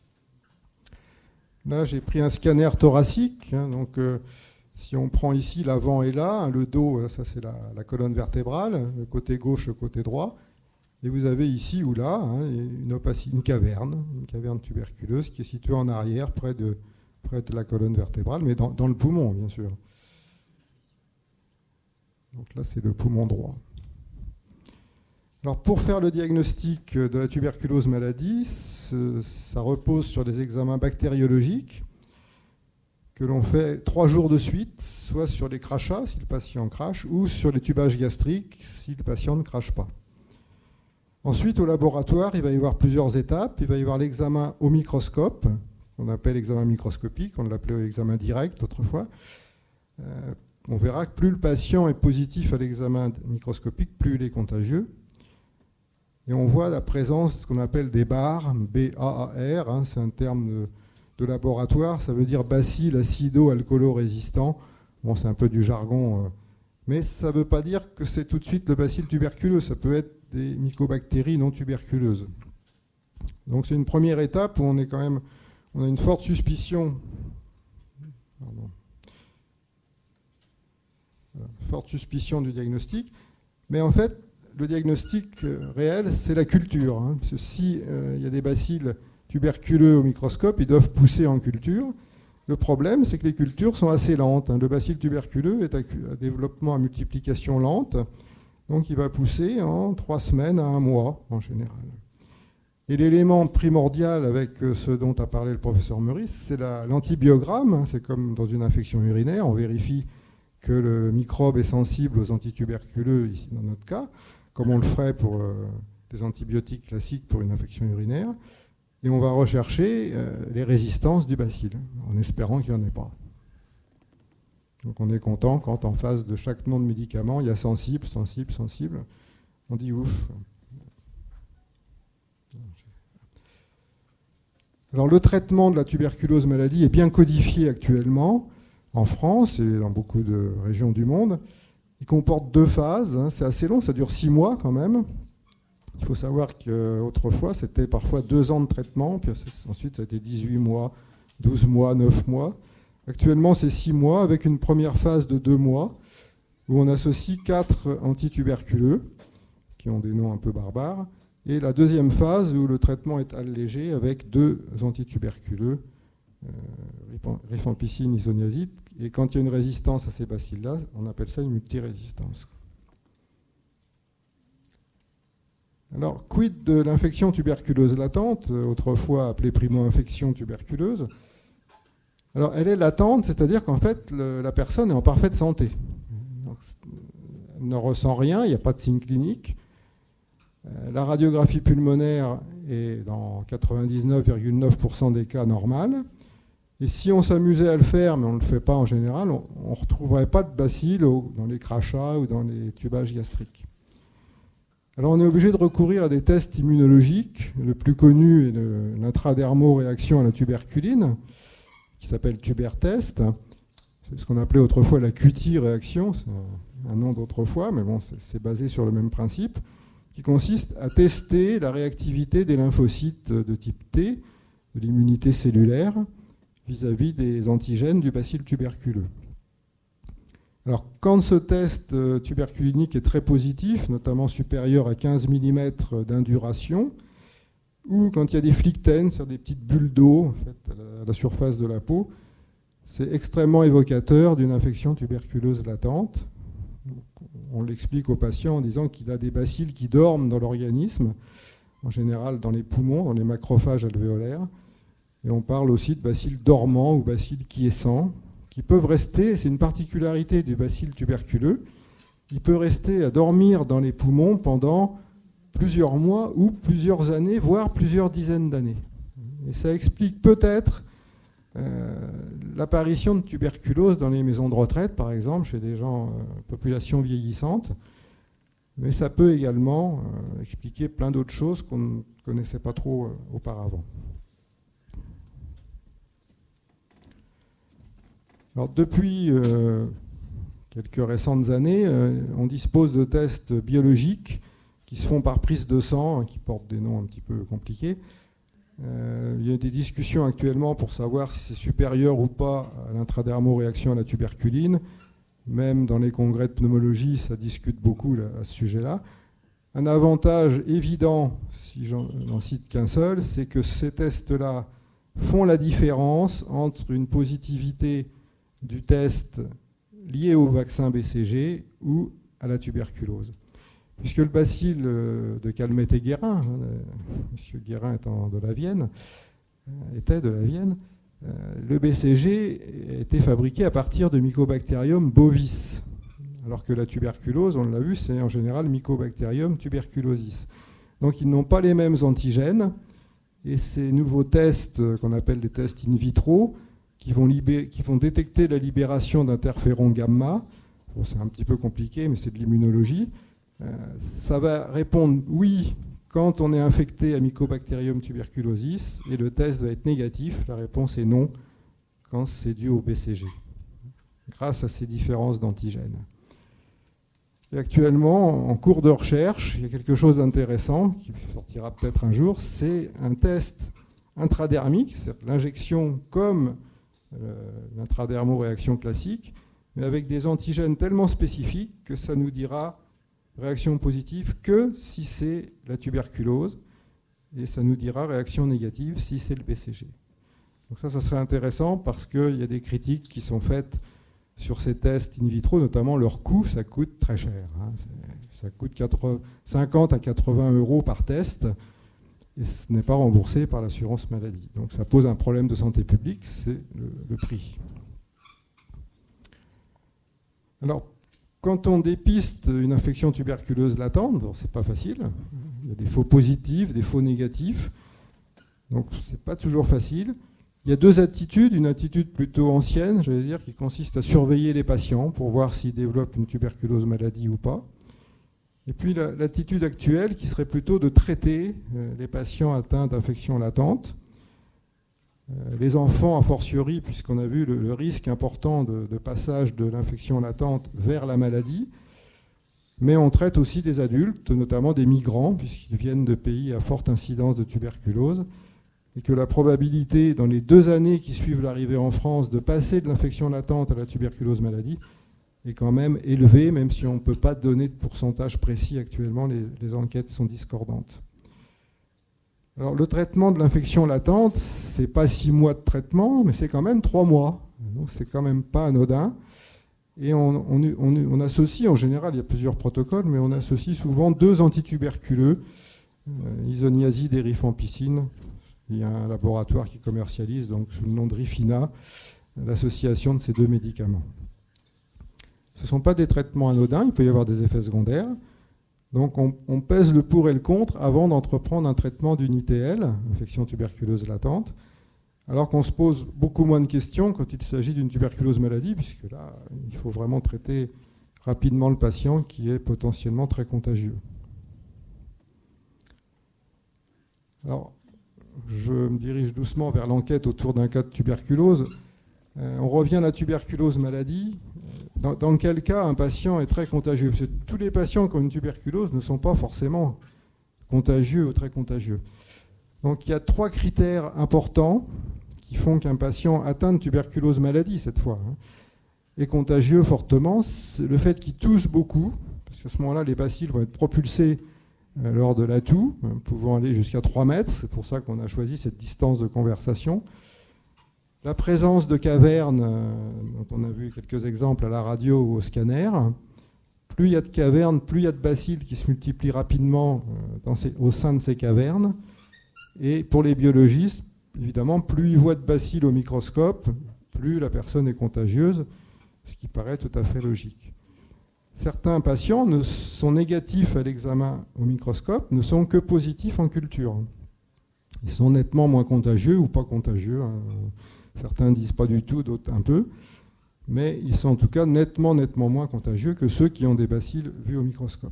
Là, j'ai pris un scanner thoracique. Hein, donc, euh, si on prend ici l'avant et là, hein, le dos, ça c'est la, la colonne vertébrale, le côté gauche, le côté droit. Et vous avez ici ou là hein, une, opacité, une caverne, une caverne tuberculeuse qui est située en arrière, près de, près de la colonne vertébrale, mais dans, dans le poumon, bien sûr. Donc là, c'est le poumon droit. Alors, pour faire le diagnostic de la tuberculose maladie, ce, ça repose sur des examens bactériologiques que l'on fait trois jours de suite, soit sur les crachats, si le patient crache, ou sur les tubages gastriques, si le patient ne crache pas. Ensuite, au laboratoire, il va y avoir plusieurs étapes. Il va y avoir l'examen au microscope, qu'on appelle examen microscopique, on l'appelait examen direct autrefois. Euh, on verra que plus le patient est positif à l'examen microscopique, plus il est contagieux. Et on voit la présence de ce qu'on appelle des barres, B A A R, hein, c'est un terme de, de laboratoire, ça veut dire bacille acido-alcoolo-résistant. Bon, c'est un peu du jargon, euh, mais ça ne veut pas dire que c'est tout de suite le bacille tuberculeux, ça peut être des mycobactéries non tuberculeuses. Donc c'est une première étape où on est quand même, on a une forte suspicion, pardon, voilà, forte suspicion du diagnostic, mais en fait le diagnostic réel c'est la culture. Hein, parce que si euh, il y a des bacilles tuberculeux au microscope, ils doivent pousser en culture. Le problème c'est que les cultures sont assez lentes. Hein. Le bacille tuberculeux est à, à développement à multiplication lente. Donc il va pousser en trois semaines à un mois en général. Et l'élément primordial avec ce dont a parlé le professeur Meurice, c'est la, l'antibiogramme. C'est comme dans une infection urinaire, on vérifie que le microbe est sensible aux antituberculeux, ici dans notre cas, comme on le ferait pour euh, des antibiotiques classiques pour une infection urinaire. Et on va rechercher euh, les résistances du bacille, en espérant qu'il n'y en ait pas. Donc on est content quand en face de chaque nom de médicament, il y a sensible, sensible, sensible. On dit ouf. Alors le traitement de la tuberculose maladie est bien codifié actuellement en France et dans beaucoup de régions du monde. Il comporte deux phases, hein. C'est assez long, ça dure six mois quand même. Il faut savoir qu'autrefois c'était parfois deux ans de traitement, puis ensuite ça a été dix-huit mois, douze mois, neuf mois. Actuellement c'est six mois avec une première phase de deux mois où on associe quatre antituberculeux qui ont des noms un peu barbares. Et la deuxième phase où le traitement est allégé avec deux antituberculeux, euh, rifampicine, isoniazide. Et quand il y a une résistance à ces bacilles-là, on appelle ça une multirésistance. Alors, quid de l'infection tuberculeuse latente, autrefois appelée primo-infection tuberculeuse? Alors, elle est latente, c'est-à-dire qu'en fait, le, la personne est en parfaite santé. Donc, elle ne ressent rien, il n'y a pas de signe clinique. La radiographie pulmonaire est dans quatre-vingt-dix-neuf virgule neuf pour cent des cas normale. Et si on s'amusait à le faire, mais on ne le fait pas en général, on ne retrouverait pas de bacilles dans les crachats ou dans les tubages gastriques. Alors on est obligé de recourir à des tests immunologiques. Le plus connu est l'intradermo-réaction à la tuberculine, qui s'appelle TuberTest. C'est ce qu'on appelait autrefois la Q T réaction, c'est un nom d'autrefois, mais bon, c'est basé sur le même principe, qui consiste à tester la réactivité des lymphocytes de type T, de l'immunité cellulaire, vis-à-vis des antigènes du bacille tuberculeux. Alors, quand ce test tuberculinique est très positif, notamment supérieur à quinze millimètres d'induration, ou quand il y a des flictènes, c'est-à-dire des petites bulles d'eau en fait, à la surface de la peau, c'est extrêmement évocateur d'une infection tuberculeuse latente. On l'explique au patient en disant qu'il a des bacilles qui dorment dans l'organisme, en général dans les poumons, dans les macrophages alvéolaires. Et on parle aussi de bacilles dormants ou bacilles quiescents, qui peuvent rester, c'est une particularité du bacille tuberculeux, il peut rester à dormir dans les poumons pendant plusieurs mois ou plusieurs années, voire plusieurs dizaines d'années. Et ça explique peut-être Euh, l'apparition de tuberculose dans les maisons de retraite, par exemple, chez des gens, euh, population vieillissante. Mais ça peut également euh, expliquer plein d'autres choses qu'on ne connaissait pas trop euh, auparavant. Alors, depuis euh, quelques récentes années, euh, on dispose de tests biologiques qui se font par prise de sang, hein, qui portent des noms un petit peu compliqués. Euh, il y a des discussions actuellement pour savoir si c'est supérieur ou pas à l'intradermo-réaction à la tuberculine. Même dans les congrès de pneumologie, ça discute beaucoup là, à ce sujet-là. Un avantage évident, si j'en n'en cite qu'un seul, c'est que ces tests-là font la différence entre une positivité du test lié au vaccin B C G ou à la tuberculose. Puisque le bacille de Calmette et Guérin, hein, M. Guérin étant de la Vienne, était de la Vienne, euh, le B C G était fabriqué à partir de Mycobacterium bovis, alors que la tuberculose, on l'a vu, c'est en général Mycobacterium tuberculosis. Donc ils n'ont pas les mêmes antigènes, et ces nouveaux tests qu'on appelle des tests in vitro, qui vont, libé- qui vont détecter la libération d'interférons gamma, bon, c'est un petit peu compliqué, mais c'est de l'immunologie. Euh, ça va répondre oui quand on est infecté à Mycobacterium tuberculosis et le test va être négatif. La réponse est non quand c'est dû au B C G, grâce à ces différences d'antigènes. Et actuellement, en cours de recherche, il y a quelque chose d'intéressant qui sortira peut-être un jour, c'est un test intradermique, c'est-à-dire l'injection comme euh, l'intradermo-réaction classique, mais avec des antigènes tellement spécifiques que ça nous dira réaction positive que si c'est la tuberculose, et ça nous dira réaction négative si c'est le B C G. Donc ça, ça serait intéressant parce qu'il y a des critiques qui sont faites sur ces tests in vitro, notamment leur coût, ça coûte très cher. Hein. Ça coûte cinquante à quatre-vingts euros par test, et ce n'est pas remboursé par l'assurance maladie. Donc ça pose un problème de santé publique, c'est le, le prix. Alors, quand on dépiste une infection tuberculeuse latente, ce n'est pas facile. Il y a des faux positifs, des faux négatifs. Donc, ce n'est pas toujours facile. Il y a deux attitudes. Une attitude plutôt ancienne, je vais dire, qui consiste à surveiller les patients pour voir s'ils développent une tuberculose maladie ou pas. Et puis la, l'attitude actuelle qui serait plutôt de traiter euh, les patients atteints d'infections latentes. Euh, les enfants, a fortiori, puisqu'on a vu le, le risque important de, de passage de l'infection latente vers la maladie. Mais on traite aussi des adultes, notamment des migrants, puisqu'ils viennent de pays à forte incidence de tuberculose, et que la probabilité, dans les deux années qui suivent l'arrivée en France, de passer de l'infection latente à la tuberculose maladie est quand même élevée, même si on ne peut pas donner de pourcentage précis actuellement, les, les enquêtes sont discordantes. Alors le traitement de l'infection latente, ce n'est pas six mois de traitement, mais c'est quand même trois mois. Donc c'est quand même pas anodin. Et on, on, on, on associe, en général, il y a plusieurs protocoles, mais on associe souvent deux antituberculeux, euh, isoniazide et rifampicine. Il y a un laboratoire qui commercialise, donc sous le nom de Rifina, l'association de ces deux médicaments. Ce ne sont pas des traitements anodins, il peut y avoir des effets secondaires. Donc on, on pèse le pour et le contre avant d'entreprendre un traitement d'une I T L, infection tuberculeuse latente, alors qu'on se pose beaucoup moins de questions quand il s'agit d'une tuberculose maladie, puisque là, il faut vraiment traiter rapidement le patient qui est potentiellement très contagieux. Alors, je me dirige doucement vers l'enquête autour d'un cas de tuberculose. Euh, on revient à la tuberculose maladie. Dans, dans quel cas un patient est très contagieux? Parce que tous les patients qui ont une tuberculose ne sont pas forcément contagieux ou très contagieux. Donc il y a trois critères importants qui font qu'un patient atteint de tuberculose maladie, cette fois, hein, est contagieux fortement. C'est le fait qu'il tousse beaucoup, parce qu'à ce moment-là, les bacilles vont être propulsés euh, lors de la toux, hein, pouvant aller jusqu'à trois mètres. C'est pour ça qu'on a choisi cette distance de conversation. La présence de cavernes, euh, dont on a vu quelques exemples à la radio ou au scanner. Plus il y a de cavernes, plus il y a de bacilles qui se multiplient rapidement euh, dans ces, au sein de ces cavernes. Et pour les biologistes, évidemment, plus ils voient de bacilles au microscope, plus la personne est contagieuse, ce qui paraît tout à fait logique. Certains patients ne sont négatifs à l'examen au microscope, ne sont que positifs en culture. Ils sont nettement moins contagieux ou pas contagieux. Hein. Certains disent pas du tout, d'autres un peu. Mais ils sont en tout cas nettement, nettement moins contagieux que ceux qui ont des bacilles vus au microscope.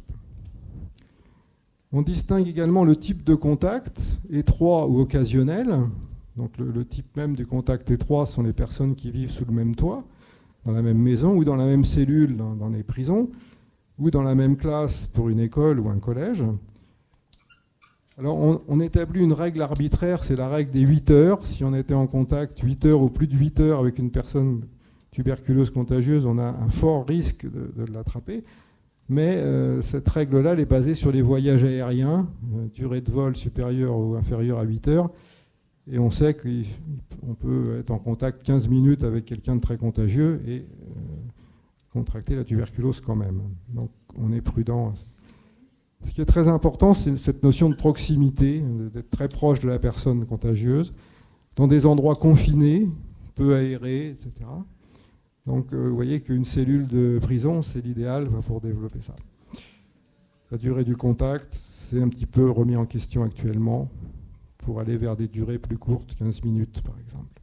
On distingue également le type de contact, étroit ou occasionnel. Donc le, le type même du contact étroit sont les personnes qui vivent sous le même toit, dans la même maison ou dans la même cellule dans, dans les prisons, ou dans la même classe pour une école ou un collège. Alors on, on établit une règle arbitraire, c'est la règle des huit heures. Si on était en contact huit heures ou plus de huit heures avec une personne tuberculeuse contagieuse, on a un fort risque de, de l'attraper. Mais euh, cette règle-là, elle est basée sur les voyages aériens, euh, durée de vol supérieure ou inférieure à huit heures. Et on sait qu'on peut être en contact quinze minutes avec quelqu'un de très contagieux et euh, contracter la tuberculose quand même. Donc on est prudent. Ce qui est très important, c'est cette notion de proximité, d'être très proche de la personne contagieuse, dans des endroits confinés, peu aérés, et cetera. Donc euh, vous voyez qu'une cellule de prison, c'est l'idéal pour développer ça. La durée du contact, c'est un petit peu remis en question actuellement pour aller vers des durées plus courtes, quinze minutes par exemple.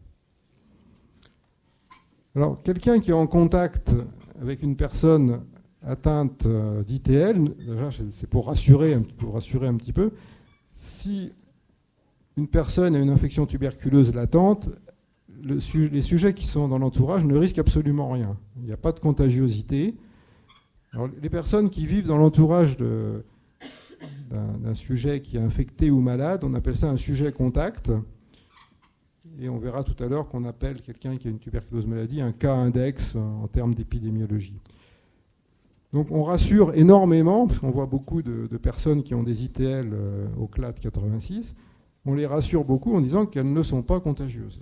Alors quelqu'un qui est en contact avec une personne atteinte d'I T L, déjà c'est pour rassurer, pour rassurer un petit peu, si une personne a une infection tuberculeuse latente, Le, les sujets qui sont dans l'entourage ne risquent absolument rien. Il n'y a pas de contagiosité. Alors, les personnes qui vivent dans l'entourage de, d'un, d'un sujet qui est infecté ou malade, on appelle ça un sujet contact. Et on verra tout à l'heure qu'on appelle quelqu'un qui a une tuberculose maladie un cas index en termes d'épidémiologie. Donc on rassure énormément, parce qu'on voit beaucoup de, de personnes qui ont des I T L euh, au C L A D quatre-vingt-six, on les rassure beaucoup en disant qu'elles ne sont pas contagieuses.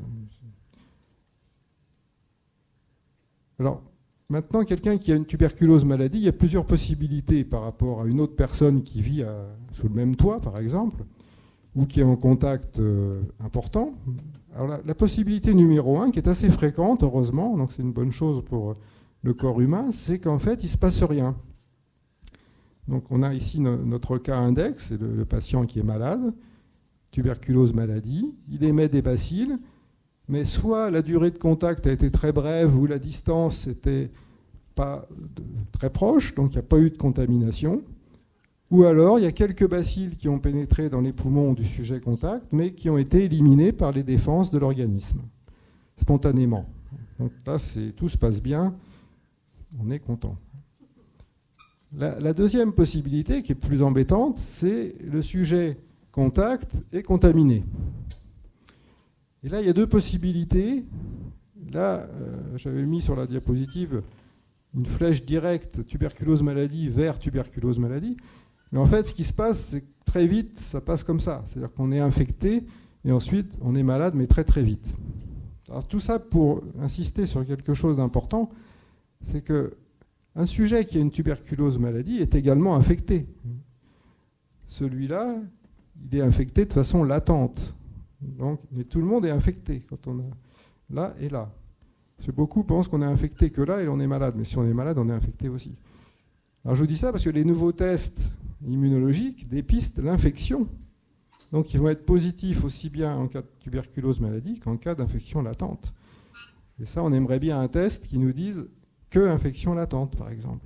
Alors, maintenant, quelqu'un qui a une tuberculose maladie, il y a plusieurs possibilités par rapport à une autre personne qui vit à, sous le même toit, par exemple, ou qui est en contact euh, important. Alors, la, la possibilité numéro un, qui est assez fréquente, heureusement, donc c'est une bonne chose pour le corps humain, c'est qu'en fait, il ne se passe rien. Donc, on a ici no, notre cas index, c'est le, le patient qui est malade, tuberculose maladie, il émet des bacilles, mais soit la durée de contact a été très brève ou la distance n'était pas de, très proche, donc il n'y a pas eu de contamination, ou alors il y a quelques bacilles qui ont pénétré dans les poumons du sujet contact, mais qui ont été éliminés par les défenses de l'organisme, spontanément. Donc là, c'est, tout se passe bien, on est content. La, la deuxième possibilité, qui est plus embêtante, c'est le sujet contact est contaminé. Et là, il y a deux possibilités. Là, euh, j'avais mis sur la diapositive une flèche directe tuberculose maladie vers tuberculose maladie. Mais en fait, ce qui se passe, c'est que très vite, ça passe comme ça. C'est-à-dire qu'on est infecté et ensuite, on est malade, mais très très vite. Alors tout ça pour insister sur quelque chose d'important, c'est que un sujet qui a une tuberculose maladie est également infecté. Celui-là, il est infecté de façon latente. Donc, mais tout le monde est infecté quand on a là et là. Parce que beaucoup pensent qu'on est infecté que là et on est malade. Mais si on est malade, on est infecté aussi. Alors je vous dis ça parce que les nouveaux tests immunologiques dépistent l'infection. Donc ils vont être positifs aussi bien en cas de tuberculose maladie qu'en cas d'infection latente. Et ça, on aimerait bien un test qui nous dise que infection latente, par exemple.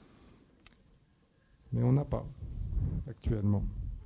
Mais on n'a pas actuellement.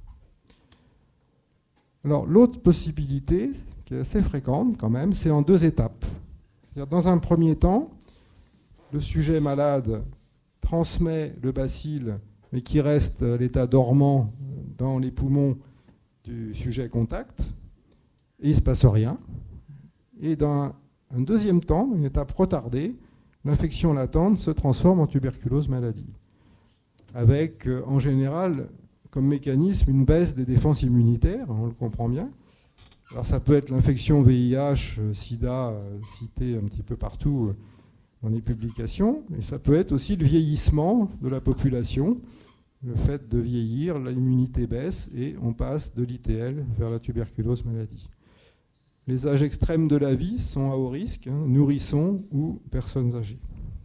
Alors l'autre possibilité, qui est assez fréquente quand même, c'est en deux étapes. C'est-à-dire dans un premier temps, le sujet malade transmet le bacille, mais qui reste à l'état dormant dans les poumons du sujet contact, et il ne se passe rien. Et dans un deuxième temps, une étape retardée, l'infection latente se transforme en tuberculose maladie, avec en général comme mécanisme une baisse des défenses immunitaires, on le comprend bien. Alors ça peut être l'infection V I H, sida, citée un petit peu partout dans les publications, et ça peut être aussi le vieillissement de la population, le fait de vieillir, l'immunité baisse et on passe de l'I T L vers la tuberculose maladie. Les âges extrêmes de la vie sont à haut risque, hein, nourrissons ou personnes âgées.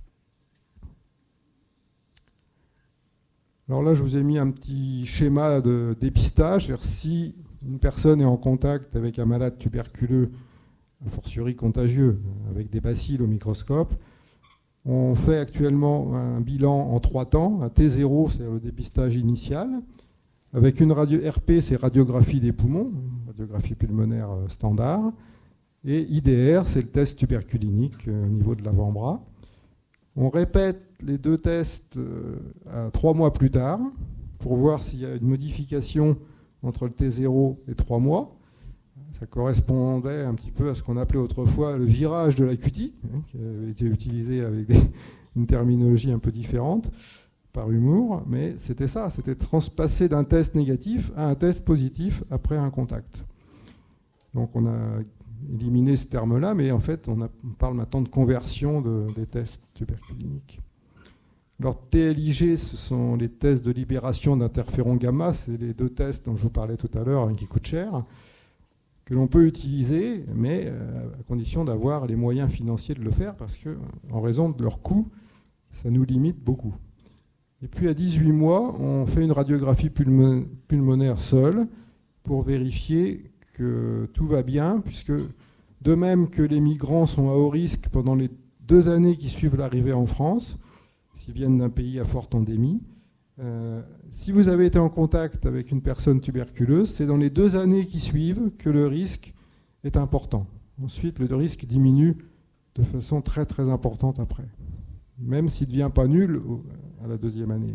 Alors là, je vous ai mis un petit schéma de dépistage. C'est-à-dire si une personne est en contact avec un malade tuberculeux, a fortiori contagieux, avec des bacilles au microscope, on fait actuellement un bilan en trois temps. Un T zéro, c'est le dépistage initial, avec une radio R P, c'est radiographie des poumons, radiographie pulmonaire standard, et I D R, c'est le test tuberculinique au niveau de l'avant-bras. On répète les deux tests à trois mois plus tard pour voir s'il y a une modification entre le T zéro et trois mois. Ça correspondait un petit peu à ce qu'on appelait autrefois le virage de l'acutie, hein, qui avait été utilisé avec des, une terminologie un peu différente, par humour, mais c'était ça, c'était transpasser d'un test négatif à un test positif après un contact. Donc on a éliminé ce terme-là, mais en fait on, a, on parle maintenant de conversion de, des tests tuberculiniques. Alors T L I G, ce sont les tests de libération d'interféron gamma, c'est les deux tests dont je vous parlais tout à l'heure, hein, qui coûtent cher, que l'on peut utiliser, mais à condition d'avoir les moyens financiers de le faire, parce qu'en raison de leur coût, ça nous limite beaucoup. Et puis à dix-huit mois, on fait une radiographie pulmonaire seule pour vérifier que tout va bien, puisque de même que les migrants sont à haut risque pendant les deux années qui suivent l'arrivée en France, s'ils viennent d'un pays à forte endémie, Euh, si vous avez été en contact avec une personne tuberculeuse, c'est dans les deux années qui suivent que le risque est important. Ensuite, le risque diminue de façon très très importante après, même s'il ne devient pas nul à la deuxième année.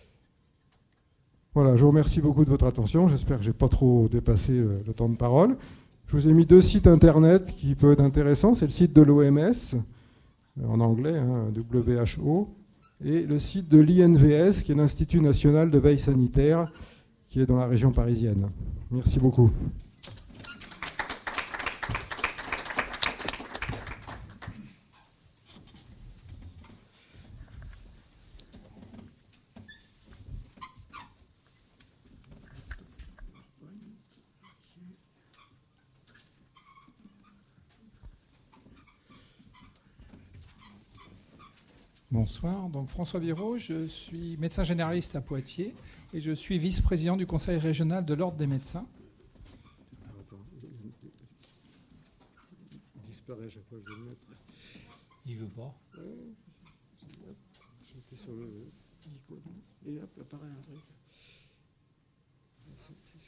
Voilà, je vous remercie beaucoup de votre attention. J'espère que je n'ai pas trop dépassé le, le temps de parole. Je vous ai mis deux sites internet qui peuvent être intéressants. C'est le site de l'O M S, en anglais, hein, W H O, et le site de l'I N V S, qui est l'Institut national de veille sanitaire, qui est dans la région parisienne. Merci beaucoup. Bonsoir, donc François Biraud, je suis médecin généraliste à Poitiers et je suis vice-président du Conseil régional de l'Ordre des médecins. apparaît à chaque fois que je vais le mettre. Il veut pas. Ouais, j'étais sur le icône et hop, apparaît un truc. C'est, c'est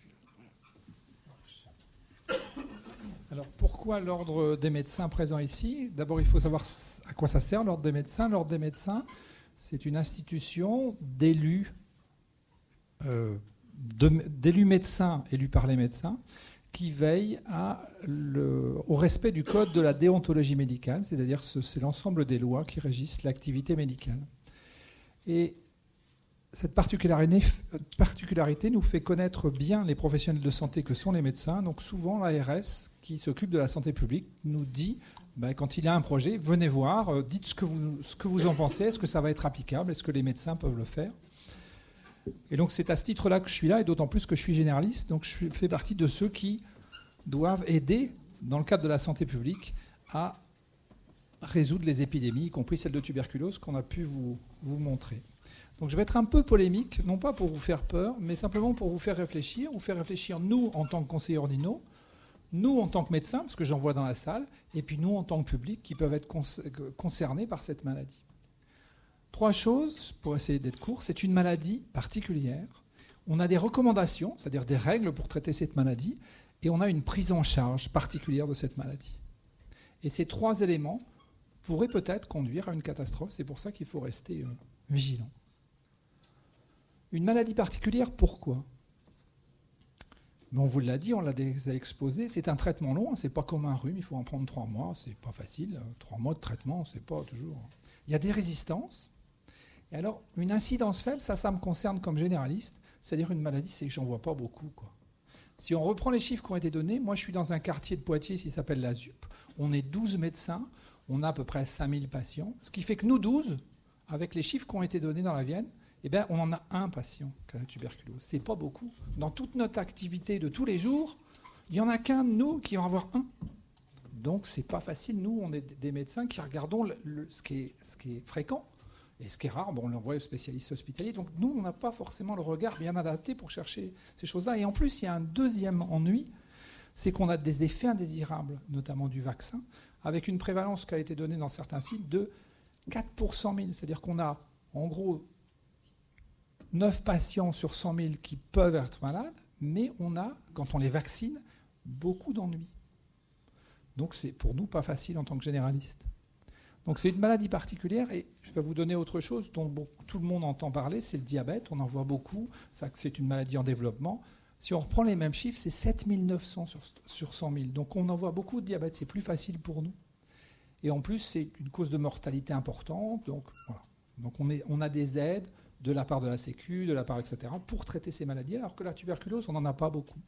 celui-là. Voilà. Alors pourquoi l'ordre des médecins présent ici ? D'abord, il faut savoir à quoi ça sert l'ordre des médecins. L'ordre des médecins, c'est une institution d'élus, euh, de, d'élus médecins élus par les médecins, qui veille à le, au respect du code de la déontologie médicale, c'est-à-dire que c'est l'ensemble des lois qui régissent l'activité médicale. Et cette particularité, particularité nous fait connaître bien les professionnels de santé que sont les médecins. Donc souvent, l'A R S, qui s'occupe de la santé publique, nous dit, ben, quand il y a un projet, venez voir, euh, dites ce que, vous, ce que vous en pensez, est-ce que ça va être applicable, est-ce que les médecins peuvent le faire ? Et donc c'est à ce titre-là que je suis là, et d'autant plus que je suis généraliste, donc je fais partie de ceux qui doivent aider, dans le cadre de la santé publique, à résoudre les épidémies, y compris celle de tuberculose qu'on a pu vous, vous montrer. Donc je vais être un peu polémique, non pas pour vous faire peur, mais simplement pour vous faire réfléchir, vous faire réfléchir nous en tant que conseillers ordinaux, nous en tant que médecins, parce que j'en vois dans la salle, et puis nous en tant que public qui peuvent être concernés par cette maladie. Trois choses, pour essayer d'être court. C'est une maladie particulière. On a des recommandations, c'est-à-dire des règles pour traiter cette maladie, et on a une prise en charge particulière de cette maladie. Et ces trois éléments pourraient peut-être conduire à une catastrophe. C'est pour ça qu'il faut rester euh, vigilant. Une maladie particulière, pourquoi ? Mais on vous l'a dit, on l'a déjà exposé, c'est un traitement long, c'est pas comme un rhume, il faut en prendre trois mois, c'est pas facile. Trois mois de traitement, c'est pas toujours... Il y a des résistances. Et alors, une incidence faible, ça, ça me concerne comme généraliste, c'est-à-dire une maladie, c'est que j'en vois pas beaucoup, quoi. Si on reprend les chiffres qui ont été donnés, moi je suis dans un quartier de Poitiers qui s'appelle la Z U P, on est douze médecins, on a à peu près cinq mille patients, ce qui fait que nous douze, avec les chiffres qui ont été donnés dans la Vienne, eh bien, on en a un patient qui a la tuberculose. C'est pas beaucoup. Dans toute notre activité de tous les jours, il n'y en a qu'un de nous qui va en avoir un. Donc c'est pas facile. Nous, on est des médecins qui regardons le, le, ce, qui est, ce qui est fréquent. Et ce qui est rare, bon, on l'envoie aux spécialistes hospitaliers. Donc nous, on n'a pas forcément le regard bien adapté pour chercher ces choses-là. Et en plus, il y a un deuxième ennui, c'est qu'on a des effets indésirables, notamment du vaccin, avec une prévalence qui a été donnée dans certains sites de quatre pour cent mille. C'est-à-dire qu'on a, en gros, neuf patients sur cent mille qui peuvent être malades, mais on a, quand on les vaccine, beaucoup d'ennuis. Donc c'est pour nous pas facile en tant que généraliste. Donc c'est une maladie particulière, et je vais vous donner autre chose dont tout le monde entend parler, c'est le diabète. On en voit beaucoup, c'est une maladie en développement. Si on reprend les mêmes chiffres, c'est sept mille neuf cents sur, sur cent mille. Donc on en voit beaucoup de diabète, c'est plus facile pour nous. Et en plus, c'est une cause de mortalité importante. Donc, voilà. Donc on, est, on a des aides de la part de la Sécu, de la part, et cetera, pour traiter ces maladies, alors que la tuberculose, on n'en a pas beaucoup.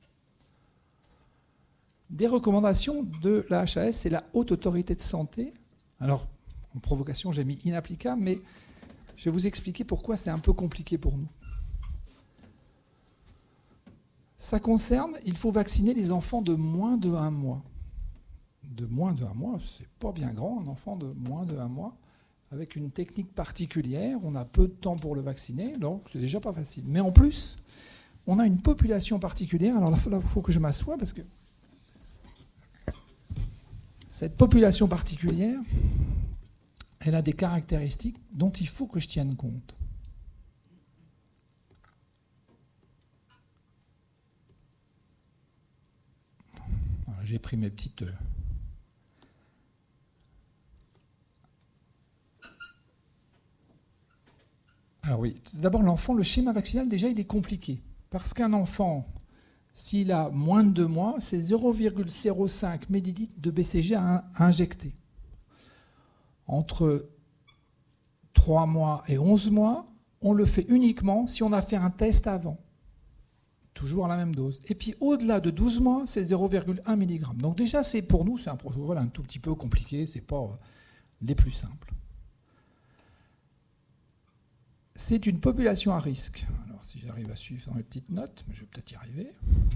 Des recommandations de la H A S, c'est la Haute Autorité de Santé. Alors, en provocation, j'ai mis inapplicable, mais je vais vous expliquer pourquoi c'est un peu compliqué pour nous. Ça concerne, il faut vacciner les enfants de moins de un mois. De moins de un mois, c'est pas bien grand, un enfant de moins de un mois, avec une technique particulière, on a peu de temps pour le vacciner, donc c'est déjà pas facile. Mais en plus, on a une population particulière, alors là, il faut que je m'assoie, parce que cette population particulière, elle a des caractéristiques dont il faut que je tienne compte. Voilà, j'ai pris mes petites... Alors oui, d'abord l'enfant, le schéma vaccinal, déjà, il est compliqué. Parce qu'un enfant, s'il a moins de deux mois, c'est zéro virgule zéro cinq millilitres de B C G à injecter. Entre trois mois et onze mois, on le fait uniquement si on a fait un test avant. Toujours à la même dose. Et puis au-delà de douze mois, c'est zéro virgule un milligramme. Donc déjà, c'est, pour nous, c'est un protocole un tout petit peu compliqué, ce n'est pas euh, les plus simples. C'est une population à risque. Alors si j'arrive à suivre dans mes petites notes, mais je vais peut-être y arriver.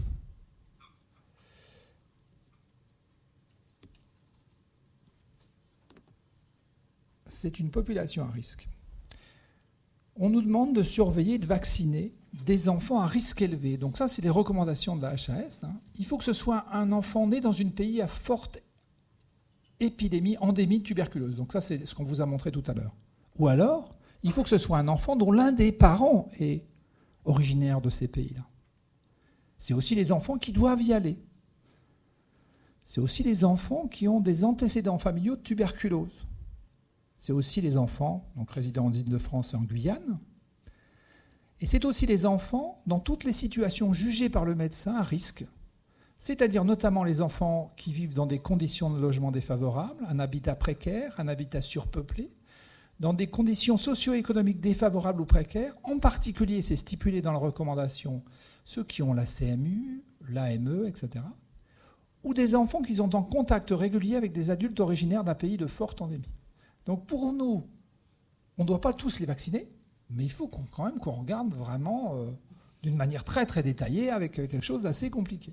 C'est une population à risque. On nous demande de surveiller, de vacciner des enfants à risque élevé. Donc ça, c'est les recommandations de la H A S. Hein. Il faut que ce soit un enfant né dans un pays à forte épidémie, endémie de tuberculose. Donc ça, c'est ce qu'on vous a montré tout à l'heure. Ou alors, il faut que ce soit un enfant dont l'un des parents est originaire de ces pays-là. C'est aussi les enfants qui doivent y aller. C'est aussi les enfants qui ont des antécédents familiaux de tuberculose. C'est aussi les enfants, donc résidant en Île-de-France et en Guyane. Et c'est aussi les enfants dans toutes les situations jugées par le médecin à risque. C'est-à-dire notamment les enfants qui vivent dans des conditions de logement défavorables, un habitat précaire, un habitat surpeuplé, dans des conditions socio-économiques défavorables ou précaires, en particulier, c'est stipulé dans la recommandation, ceux qui ont la C M U, l'A M E, et cetera, ou des enfants qui sont en contact régulier avec des adultes originaires d'un pays de forte endémie. Donc pour nous, on ne doit pas tous les vacciner, mais il faut qu'on, quand même qu'on regarde vraiment euh, d'une manière très très détaillée avec quelque chose d'assez compliqué.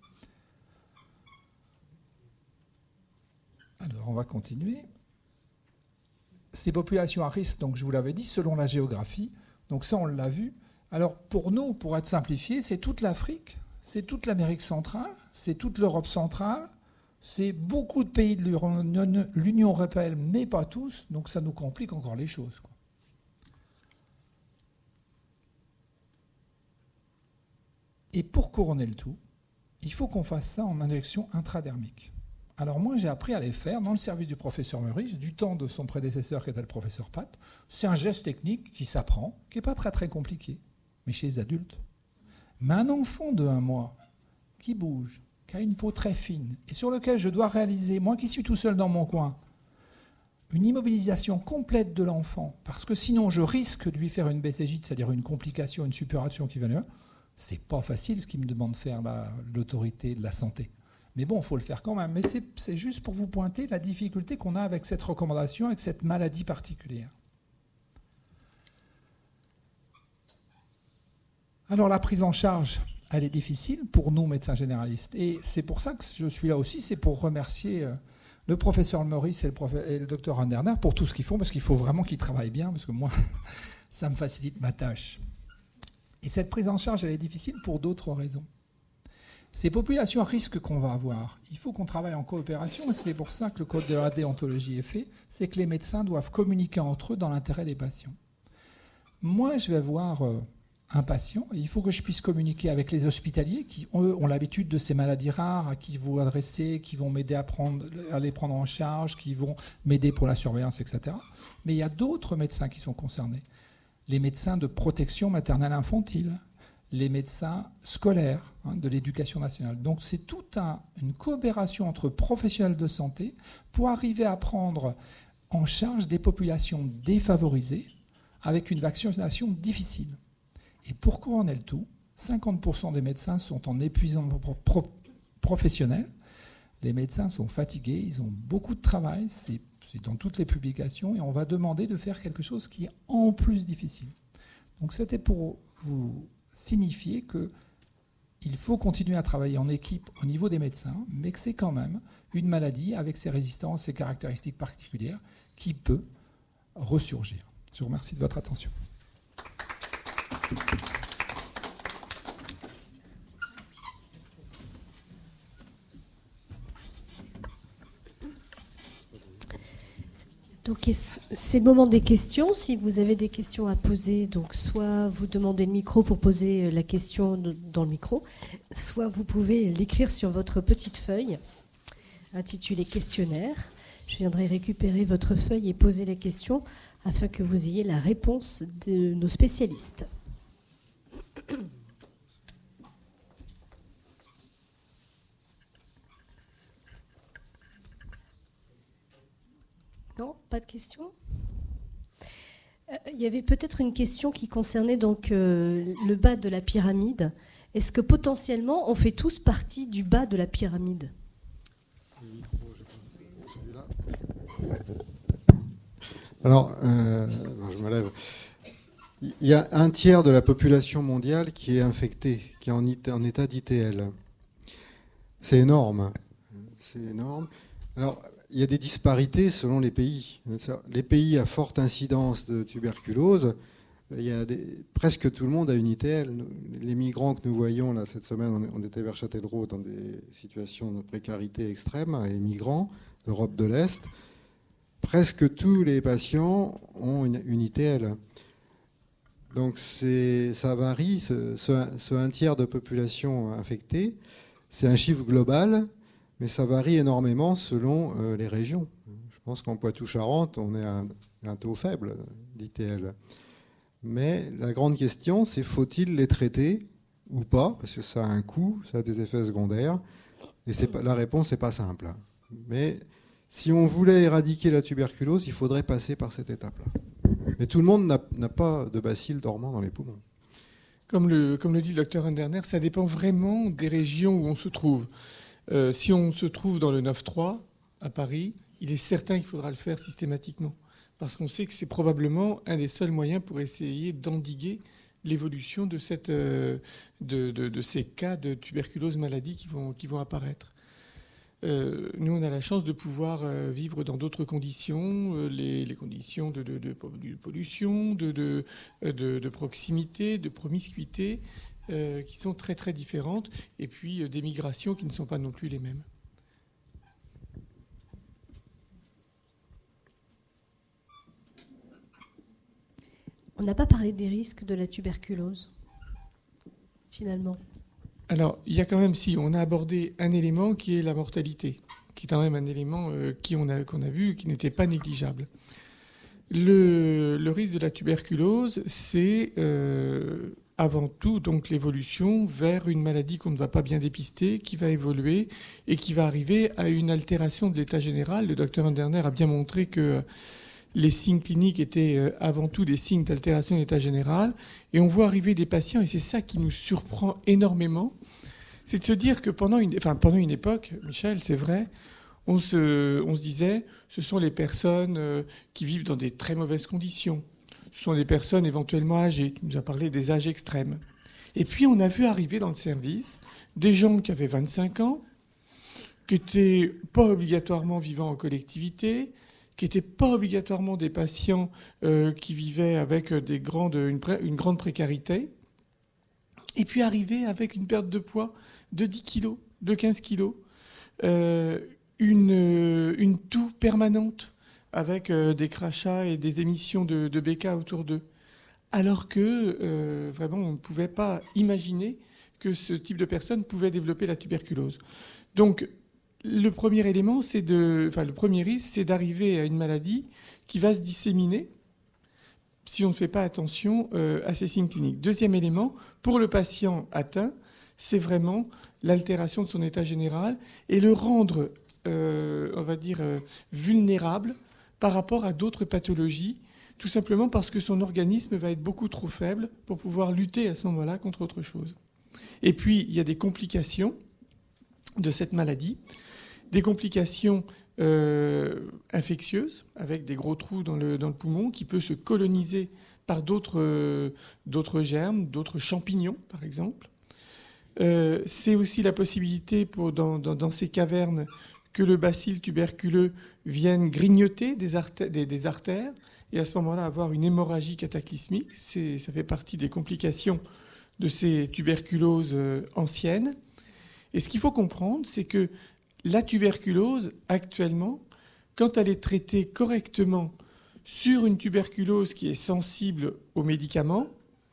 Alors on va continuer. Ces populations à risque, donc je vous l'avais dit, selon la géographie, donc ça on l'a vu. Alors pour nous, pour être simplifié, c'est toute l'Afrique, c'est toute l'Amérique centrale, c'est toute l'Europe centrale, c'est beaucoup de pays de l'Union européenne, mais pas tous, donc ça nous complique encore les choses, quoi. Et pour couronner le tout, il faut qu'on fasse ça en injection intradermique. Alors moi, j'ai appris à les faire dans le service du professeur Meurice, du temps de son prédécesseur qui était le professeur Pat. C'est un geste technique qui s'apprend, qui n'est pas très très compliqué, mais chez les adultes. Mais un enfant de un mois qui bouge, qui a une peau très fine, et sur lequel je dois réaliser, moi qui suis tout seul dans mon coin, une immobilisation complète de l'enfant, parce que sinon je risque de lui faire une bêtésite, c'est-à-dire une complication, une suppuration qui va lui... C'est pas facile ce qu'il me demande de faire la, l'autorité de la santé. Mais bon, il faut le faire quand même. Mais c'est, c'est juste pour vous pointer la difficulté qu'on a avec cette recommandation, avec cette maladie particulière. Alors la prise en charge, elle est difficile pour nous, médecins généralistes. Et c'est pour ça que je suis là aussi, c'est pour remercier le professeur Meurice et le, prof... et le docteur Anderner pour tout ce qu'ils font, parce qu'il faut vraiment qu'ils travaillent bien, parce que moi, ça me facilite ma tâche. Et cette prise en charge, elle est difficile pour d'autres raisons. Ces populations à risque qu'on va avoir, il faut qu'on travaille en coopération, et c'est pour ça que le code de la déontologie est fait, c'est que les médecins doivent communiquer entre eux dans l'intérêt des patients. Moi, je vais voir un patient, et il faut que je puisse communiquer avec les hospitaliers qui, eux, ont l'habitude de ces maladies rares, à qui vous adressez, qui vont m'aider à, prendre, à les prendre en charge, qui vont m'aider pour la surveillance, et cetera. Mais il y a d'autres médecins qui sont concernés. Les médecins de protection maternelle infantile, les médecins scolaires, hein, de l'éducation nationale. Donc c'est toute un, une coopération entre professionnels de santé pour arriver à prendre en charge des populations défavorisées avec une vaccination difficile. Et pour couronner le tout, cinquante pour cent des médecins sont en épuisement pro- pro- professionnel. Les médecins sont fatigués, ils ont beaucoup de travail, c'est C'est dans toutes les publications, et on va demander de faire quelque chose qui est en plus difficile. Donc c'était pour vous signifier qu'il faut continuer à travailler en équipe au niveau des médecins, mais que c'est quand même une maladie avec ses résistances, ses caractéristiques particulières, qui peut ressurgir. Je vous remercie de votre attention. Donc c'est le moment des questions. Si vous avez des questions à poser, donc soit vous demandez le micro pour poser la question dans le micro, soit vous pouvez l'écrire sur votre petite feuille intitulée questionnaire. Je viendrai récupérer votre feuille et poser les questions afin que vous ayez la réponse de nos spécialistes. Non, pas de questions. Euh, il y avait peut-être une question qui concernait donc euh, le bas de la pyramide. Est-ce que potentiellement on fait tous partie du bas de la pyramide ? Alors, euh, je me lève. Il y a un tiers de la population mondiale qui est infectée, qui est en, en état d'I T L. C'est énorme. C'est énorme. Alors, il y a des disparités selon les pays. Les pays à forte incidence de tuberculose, il y a des, presque tout le monde a une I T L. Les migrants que nous voyons là cette semaine, on était vers Châtellerault dans des situations de précarité extrême, et migrants, d'Europe de l'Est, presque tous les patients ont une, une I T L. Donc c'est, ça varie, ce, ce, ce un tiers de population infectée, c'est un chiffre global, mais ça varie énormément selon euh, les régions. Je pense qu'en Poitou-Charentes, on est à un, un taux faible d'I T L. Mais la grande question, c'est faut-il les traiter ou pas, parce que ça a un coût, ça a des effets secondaires, et c'est pas, la réponse n'est pas simple. Mais si on voulait éradiquer la tuberculose, il faudrait passer par cette étape-là. Mais tout le monde n'a, n'a pas de bacilles dormant dans les poumons. Comme le, comme le dit le docteur Underner, ça dépend vraiment des régions où on se trouve. Euh, si on se trouve dans le neuf trois, à Paris, il est certain qu'il faudra le faire systématiquement. Parce qu'on sait que c'est probablement un des seuls moyens pour essayer d'endiguer l'évolution de, cette, euh, de, de, de ces cas de tuberculose maladie qui vont, qui vont apparaître. Euh, nous, on a la chance de pouvoir euh, vivre dans d'autres conditions, euh, les, les conditions de, de, de pollution, de, de, de, de proximité, de promiscuité, euh, qui sont très très différentes, et puis euh, des migrations qui ne sont pas non plus les mêmes. On n'a pas parlé des risques de la tuberculose, finalement. Alors, il y a quand même, si, on a abordé un élément qui est la mortalité, qui est quand même un élément euh, qui on a, qu'on a vu qui n'était pas négligeable. Le, le risque de la tuberculose, c'est euh, avant tout donc l'évolution vers une maladie qu'on ne va pas bien dépister, qui va évoluer et qui va arriver à une altération de l'état général. Le docteur Underner a bien montré que les signes cliniques étaient avant tout des signes d'altération de l'état général. Et on voit arriver des patients, et c'est ça qui nous surprend énormément, c'est de se dire que pendant une, enfin, pendant une époque, Michel, c'est vrai, on se, on se disait, ce sont les personnes qui vivent dans des très mauvaises conditions. Ce sont des personnes éventuellement âgées. Tu nous as parlé des âges extrêmes. Et puis on a vu arriver dans le service des gens qui avaient vingt-cinq ans, qui n'étaient pas obligatoirement vivant en collectivité, qui n'étaient pas obligatoirement des patients euh, qui vivaient avec des grandes, une, pré, une grande précarité, et puis arriver avec une perte de poids de dix kilos, de quinze kilos, euh, une, une toux permanente avec euh, des crachats et des émissions de, de B K autour d'eux. Alors que euh, vraiment on ne pouvait pas imaginer que ce type de personne pouvait développer la tuberculose. Donc, Le premier élément, c'est de, enfin, le premier risque, c'est d'arriver à une maladie qui va se disséminer si on ne fait pas attention euh, à ces signes cliniques. Deuxième élément, pour le patient atteint, c'est vraiment l'altération de son état général et le rendre, euh, on va dire, euh, vulnérable par rapport à d'autres pathologies, tout simplement parce que son organisme va être beaucoup trop faible pour pouvoir lutter à ce moment-là contre autre chose. Et puis, il y a des complications de cette maladie, des complications euh, infectieuses, avec des gros trous dans le, dans le poumon, qui peut se coloniser par d'autres, euh, d'autres germes, d'autres champignons, par exemple. Euh, c'est aussi la possibilité, pour, dans, dans, dans ces cavernes, que le bacille tuberculeux vienne grignoter des artères, des, des artères et à ce moment-là avoir une hémorragie cataclysmique. C'est, ça fait partie des complications de ces tuberculoses euh, anciennes. Et ce qu'il faut comprendre, c'est que la tuberculose, actuellement, quand elle est traitée correctement sur une tuberculose qui est sensible aux médicaments,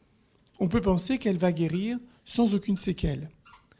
on peut penser qu'elle va guérir sans aucune séquelle.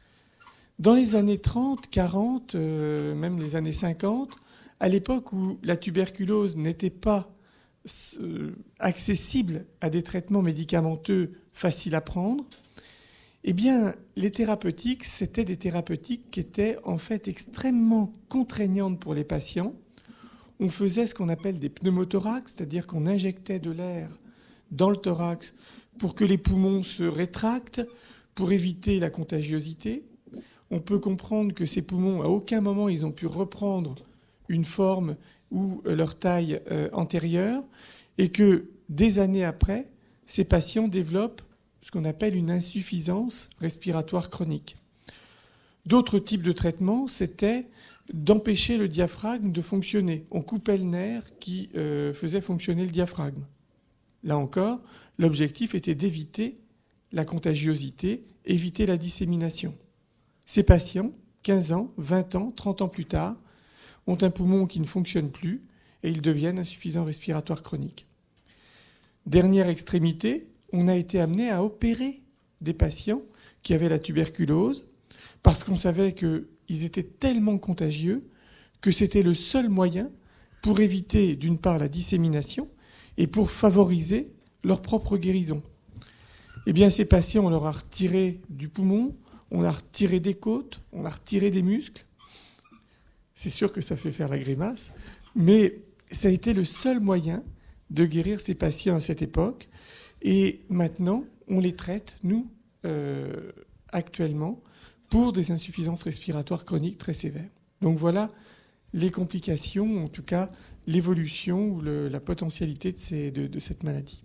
Dans les années trente, quarante, euh, même les années cinquante, à l'époque où la tuberculose n'était pas euh, accessible à des traitements médicamenteux faciles à prendre, eh bien, les thérapeutiques, c'était des thérapeutiques qui étaient en fait extrêmement contraignantes pour les patients. On faisait ce qu'on appelle des pneumothorax, c'est-à-dire qu'on injectait de l'air dans le thorax pour que les poumons se rétractent, pour éviter la contagiosité. On peut comprendre que ces poumons, à aucun moment, ils ont pu reprendre une forme ou leur taille euh, antérieure, et que des années après, ces patients développent ce qu'on appelle une insuffisance respiratoire chronique. D'autres types de traitements, c'était d'empêcher le diaphragme de fonctionner. On coupait le nerf qui euh, faisait fonctionner le diaphragme. Là encore, l'objectif était d'éviter la contagiosité, éviter la dissémination. Ces patients, quinze ans, vingt ans, trente ans plus tard, ont un poumon qui ne fonctionne plus et ils deviennent insuffisants respiratoires chroniques. Dernière extrémité, on a été amené à opérer des patients qui avaient la tuberculose parce qu'on savait qu'ils étaient tellement contagieux que c'était le seul moyen pour éviter, d'une part, la dissémination et pour favoriser leur propre guérison. Eh bien, ces patients, on leur a retiré du poumon, on a retiré des côtes, on a retiré des muscles. C'est sûr que ça fait faire la grimace, mais ça a été le seul moyen de guérir ces patients à cette époque. Et maintenant, on les traite, nous, euh, actuellement, pour des insuffisances respiratoires chroniques très sévères. Donc voilà les complications, en tout cas l'évolution ou le, la potentialité de, ces, de, de cette maladie.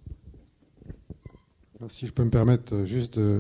Alors, si je peux me permettre juste de...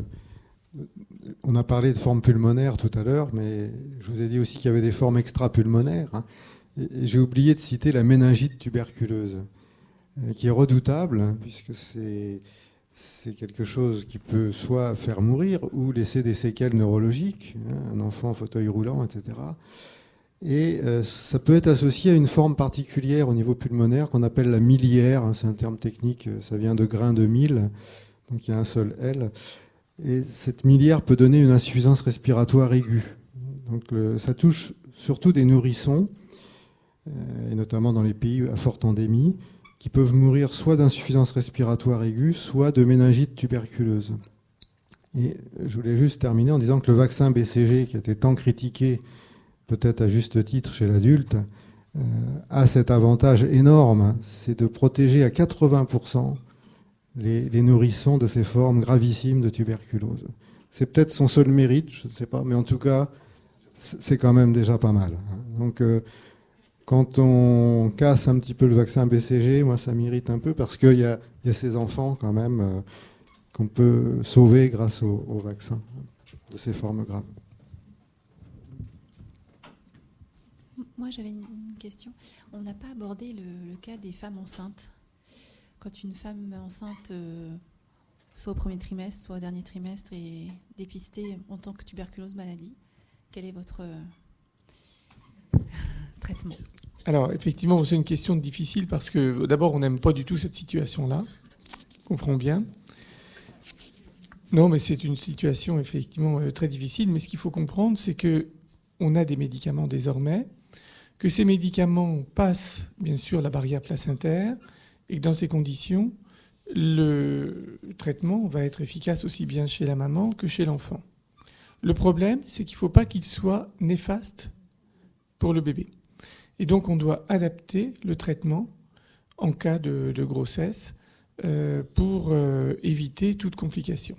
On a parlé de formes pulmonaires tout à l'heure, mais je vous ai dit aussi qu'il y avait des formes extrapulmonaires. Hein, et j'ai oublié de citer la méningite tuberculeuse, qui est redoutable, hein, puisque c'est, c'est quelque chose qui peut soit faire mourir ou laisser des séquelles neurologiques, hein, un enfant en fauteuil roulant, et cetera. Et euh, ça peut être associé à une forme particulière au niveau pulmonaire qu'on appelle la miliaire, hein, c'est un terme technique, ça vient de grain de mil, donc il y a un seul L. Et cette miliaire peut donner une insuffisance respiratoire aiguë. Donc le, ça touche surtout des nourrissons, euh, et notamment dans les pays à forte endémie, qui peuvent mourir soit d'insuffisance respiratoire aiguë, soit de méningite tuberculeuse. Et je voulais juste terminer en disant que le vaccin B C G, qui a été tant critiqué, peut-être à juste titre chez l'adulte, euh, a cet avantage énorme, c'est de protéger à quatre-vingts pour cent les, les nourrissons de ces formes gravissimes de tuberculose. C'est peut-être son seul mérite, je ne sais pas, mais en tout cas, c'est quand même déjà pas mal. Donc, euh, quand on casse un petit peu le vaccin B C G, moi, ça m'irrite un peu parce qu'il y a, il y a ces enfants quand même euh, qu'on peut sauver grâce au, au vaccin de ces formes graves. Moi, j'avais une question. On n'a pas abordé le, le cas des femmes enceintes. Quand une femme enceinte, euh, soit au premier trimestre, soit au dernier trimestre, est dépistée en tant que tuberculose maladie, quel est votre euh, traitement ? Alors, effectivement, c'est une question difficile parce que, d'abord, on n'aime pas du tout cette situation-là. On comprend bien. Non, mais c'est une situation, effectivement, très difficile. Mais ce qu'il faut comprendre, c'est qu'on a des médicaments désormais, que ces médicaments passent, bien sûr, la barrière placentaire, et que dans ces conditions, le traitement va être efficace aussi bien chez la maman que chez l'enfant. Le problème, c'est qu'il ne faut pas qu'il soit néfaste pour le bébé. Et donc, on doit adapter le traitement en cas de, de grossesse euh, pour euh, éviter toute complication.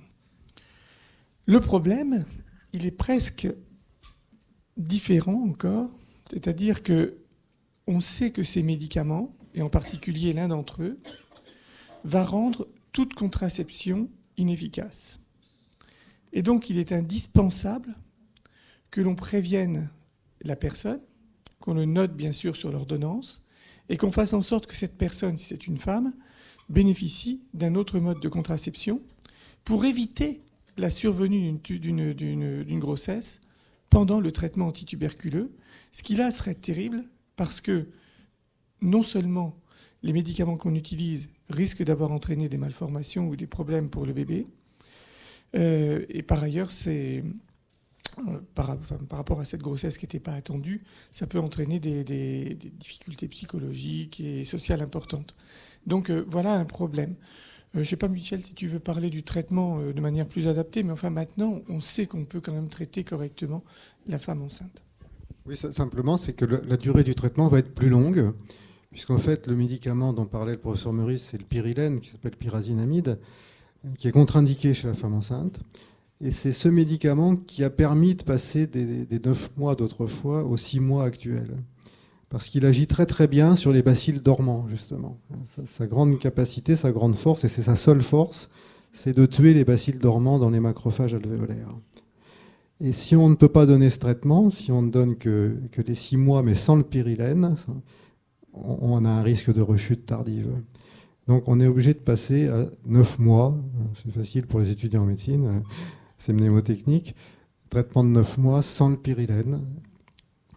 Le problème, il est presque différent encore, c'est-à-dire que on sait que ces médicaments, et en particulier l'un d'entre eux, va rendre toute contraception inefficace. Et donc, il est indispensable que l'on prévienne la personne, qu'on le note bien sûr sur l'ordonnance, et qu'on fasse en sorte que cette personne, si c'est une femme, bénéficie d'un autre mode de contraception pour éviter la survenue d'une, d'une, d'une grossesse pendant le traitement antituberculeux, ce qui là serait terrible parce que non seulement les médicaments qu'on utilise risquent d'avoir entraîné des malformations ou des problèmes pour le bébé, euh, et par ailleurs, c'est, euh, par, enfin, par rapport à cette grossesse qui n'était pas attendue, ça peut entraîner des, des, des difficultés psychologiques et sociales importantes. Donc euh, voilà un problème. Euh, je ne sais pas, Michel, si tu veux parler du traitement euh, de manière plus adaptée, mais enfin maintenant, on sait qu'on peut quand même traiter correctement la femme enceinte. Oui, ça, simplement, c'est que le, la durée du traitement va être plus longue, puisqu'en fait, le médicament dont parlait le professeur Meurice, c'est le pyrilène, qui s'appelle pyrazinamide, qui est contre-indiqué chez la femme enceinte. Et c'est ce médicament qui a permis de passer des, des neuf mois d'autrefois aux six mois actuels. Parce qu'il agit très très bien sur les bacilles dormants, justement. Sa, sa grande capacité, sa grande force, et c'est sa seule force, c'est de tuer les bacilles dormants dans les macrophages alvéolaires. Et si on ne peut pas donner ce traitement, si on ne donne que, que les six mois, mais sans le pyrilène, on, on a un risque de rechute tardive. Donc on est obligé de passer à neuf mois, c'est facile pour les étudiants en médecine, c'est mnémotechnique, traitement de neuf mois sans le pyrilène.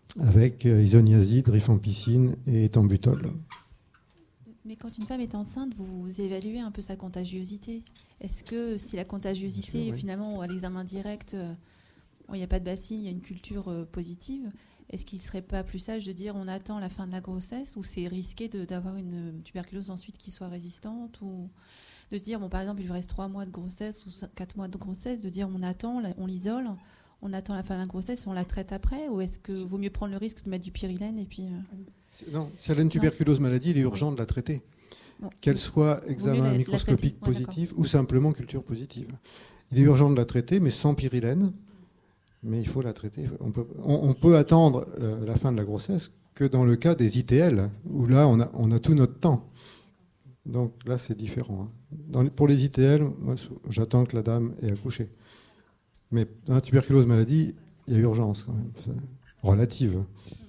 avec isoniazide, rifampicine et éthambutol. Mais quand une femme est enceinte, vous évaluez un peu sa contagiosité. Est-ce que si la contagiosité, sûr, oui. finalement, à l'examen direct, il n'y a pas de bacille, il y a une culture positive, est-ce qu'il ne serait pas plus sage de dire on attend la fin de la grossesse, ou c'est risqué de, d'avoir une tuberculose ensuite qui soit résistante, ou de se dire, bon, par exemple, il lui reste trois mois de grossesse ou quatre mois de grossesse, de dire on attend, on l'isole, on attend la fin de la grossesse et on la traite après, ou est-ce qu'il vaut mieux prendre le risque de mettre du pyrilène et puis... Euh... Non, si elle a une tuberculose maladie, il est urgent de la traiter. Bon. Qu'elle soit examen la, microscopique la positif ouais, ou simplement culture positive. Il est urgent de la traiter, mais sans pyrilène. Mais il faut la traiter. On peut, on, on peut attendre la fin de la grossesse que dans le cas des I T L, où là, on a, on a tout notre temps. Donc là, c'est différent. Dans les, pour les I T L, moi, j'attends que la dame ait accouché. Mais dans la tuberculose maladie, il y a urgence quand même, relative.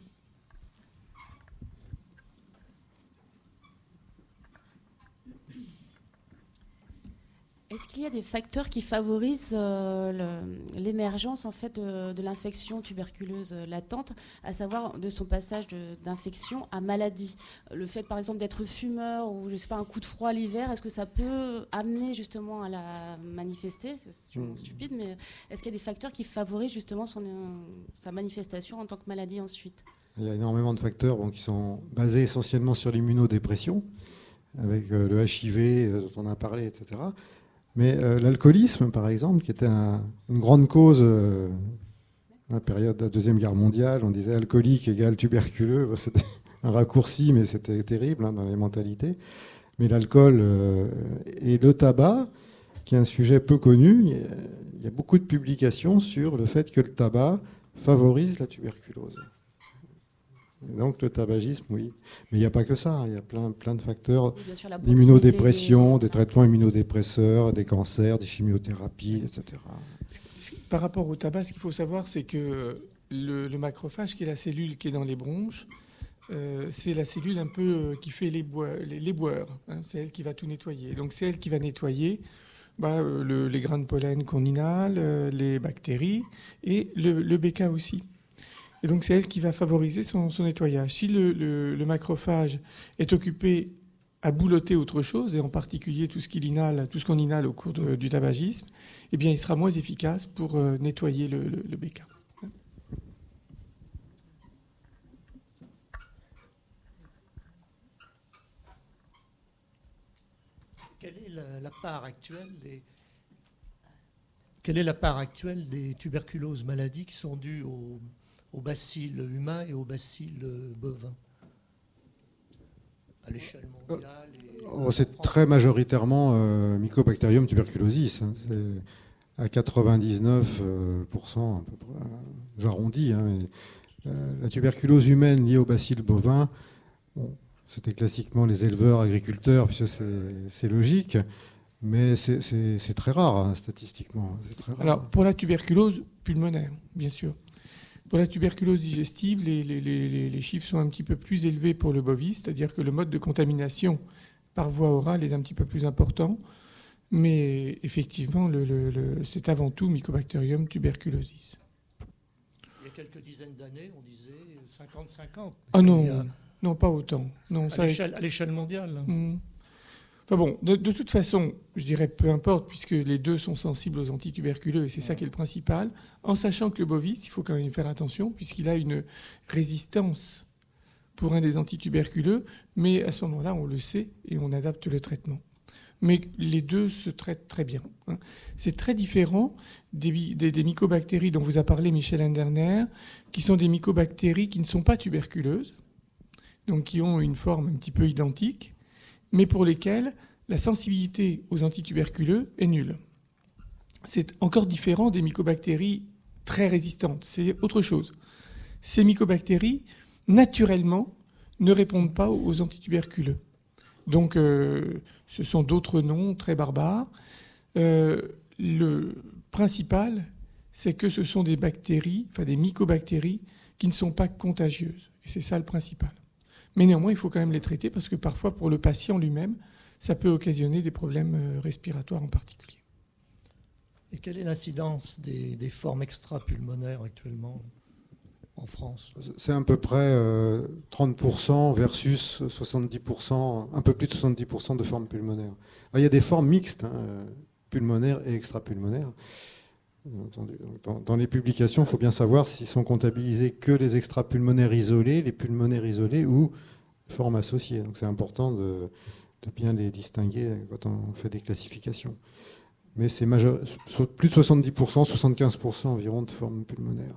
Est-ce qu'il y a des facteurs qui favorisent euh, le, l'émergence en fait de, de l'infection tuberculeuse latente, à savoir de son passage de, d'infection à maladie? Le fait par exemple d'être fumeur ou je sais pas un coup de froid l'hiver, est-ce que ça peut amener justement à la manifester? C'est mmh. stupide, mais est-ce qu'il y a des facteurs qui favorisent justement son, sa manifestation en tant que maladie ensuite? Il y a énormément de facteurs bon, qui sont basés essentiellement sur l'immunodépression, avec euh, le H I V euh, dont on a parlé, et cetera. Mais euh, l'alcoolisme, par exemple, qui était un, une grande cause euh, à la période de la Deuxième Guerre mondiale, on disait alcoolique égale tuberculeux, c'était un raccourci, mais c'était terrible hein, dans les mentalités. Mais l'alcool euh, et le tabac, qui est un sujet peu connu, il y, a, il y a beaucoup de publications sur le fait que le tabac favorise la tuberculose. Et donc le tabagisme, oui. Mais il n'y a pas que ça, il y a plein, plein de facteurs, l'immunodépression, des... des traitements immunodépresseurs, des cancers, des chimiothérapies, et cetera. Par rapport au tabac, ce qu'il faut savoir, c'est que le, le macrophage, qui est la cellule qui est dans les bronches, euh, c'est la cellule un peu qui fait les, boi- les, les boeurs. Hein, c'est elle qui va tout nettoyer. Donc c'est elle qui va nettoyer bah, le, les grains de pollen qu'on inhale, les bactéries et le, le B K aussi. Et donc, c'est elle qui va favoriser son, son nettoyage. Si le, le, le macrophage est occupé à boulotter autre chose, et en particulier tout ce qu'il inhale, tout ce qu'on inhale au cours de, du tabagisme, eh bien, il sera moins efficace pour euh, nettoyer le, le, le B K. Quelle est la, la part actuelle des... Quelle est la part actuelle des tuberculoses maladies qui sont dues au aux bacilles humains et aux bacilles bovins à l'échelle mondiale et oh, c'est très majoritairement euh, Mycobacterium tuberculosis. Hein, c'est à quatre-vingt-dix-neuf pour cent, à peu près, j'arrondis. Hein, mais, euh, la tuberculose humaine liée aux bacilles bovins, bon, c'était classiquement les éleveurs, agriculteurs, puisque c'est, c'est logique, mais c'est, c'est, c'est très rare hein, statistiquement. C'est très rare. Alors, pour la tuberculose pulmonaire, bien sûr. Pour la tuberculose digestive, les, les, les, les chiffres sont un petit peu plus élevés pour le bovis, c'est-à-dire que le mode de contamination par voie orale est un petit peu plus important. Mais effectivement, le, le, le, c'est avant tout Mycobacterium tuberculosis. Il y a quelques dizaines d'années, on disait cinquante cinquante. Ah non, a... non, pas autant. Non, à, ça l'échelle, à l'échelle mondiale. Mmh. Enfin bon, de, de toute façon, je dirais peu importe, puisque les deux sont sensibles aux antituberculeux, et c'est ouais. ça qui est le principal, en sachant que le bovis, il faut quand même faire attention, puisqu'il a une résistance pour un des antituberculeux, mais à ce moment-là, on le sait, et on adapte le traitement. Mais les deux se traitent très bien. Hein. C'est très différent des, des, des mycobactéries dont vous a parlé Michel Anderner, qui sont des mycobactéries qui ne sont pas tuberculeuses, donc qui ont une forme un petit peu identique, mais pour lesquels la sensibilité aux antituberculeux est nulle. C'est encore différent des mycobactéries très résistantes. C'est autre chose. Ces mycobactéries, naturellement, ne répondent pas aux antituberculeux. Donc, euh, ce sont d'autres noms très barbares. Euh, le principal, c'est que ce sont des bactéries, enfin des mycobactéries, qui ne sont pas contagieuses. Et c'est ça le principal. Mais néanmoins, il faut quand même les traiter parce que parfois, pour le patient lui-même, ça peut occasionner des problèmes respiratoires en particulier. Et quelle est l'incidence des, des formes extra-pulmonaires actuellement ? en France? C'est à peu près euh, trente pour cent versus soixante-dix pour cent, un peu plus de soixante-dix pour cent de formes pulmonaires. Alors, il y a des formes mixtes, hein, pulmonaires et extrapulmonaires. Dans, dans les publications, il faut bien savoir s'ils sont comptabilisés que les extrapulmonaires isolés, les pulmonaires isolés ou formes associées. Donc c'est important de, de bien les distinguer quand on fait des classifications. Mais c'est majeur, plus de soixante-dix pour cent, soixante-quinze pour cent environ de formes pulmonaires.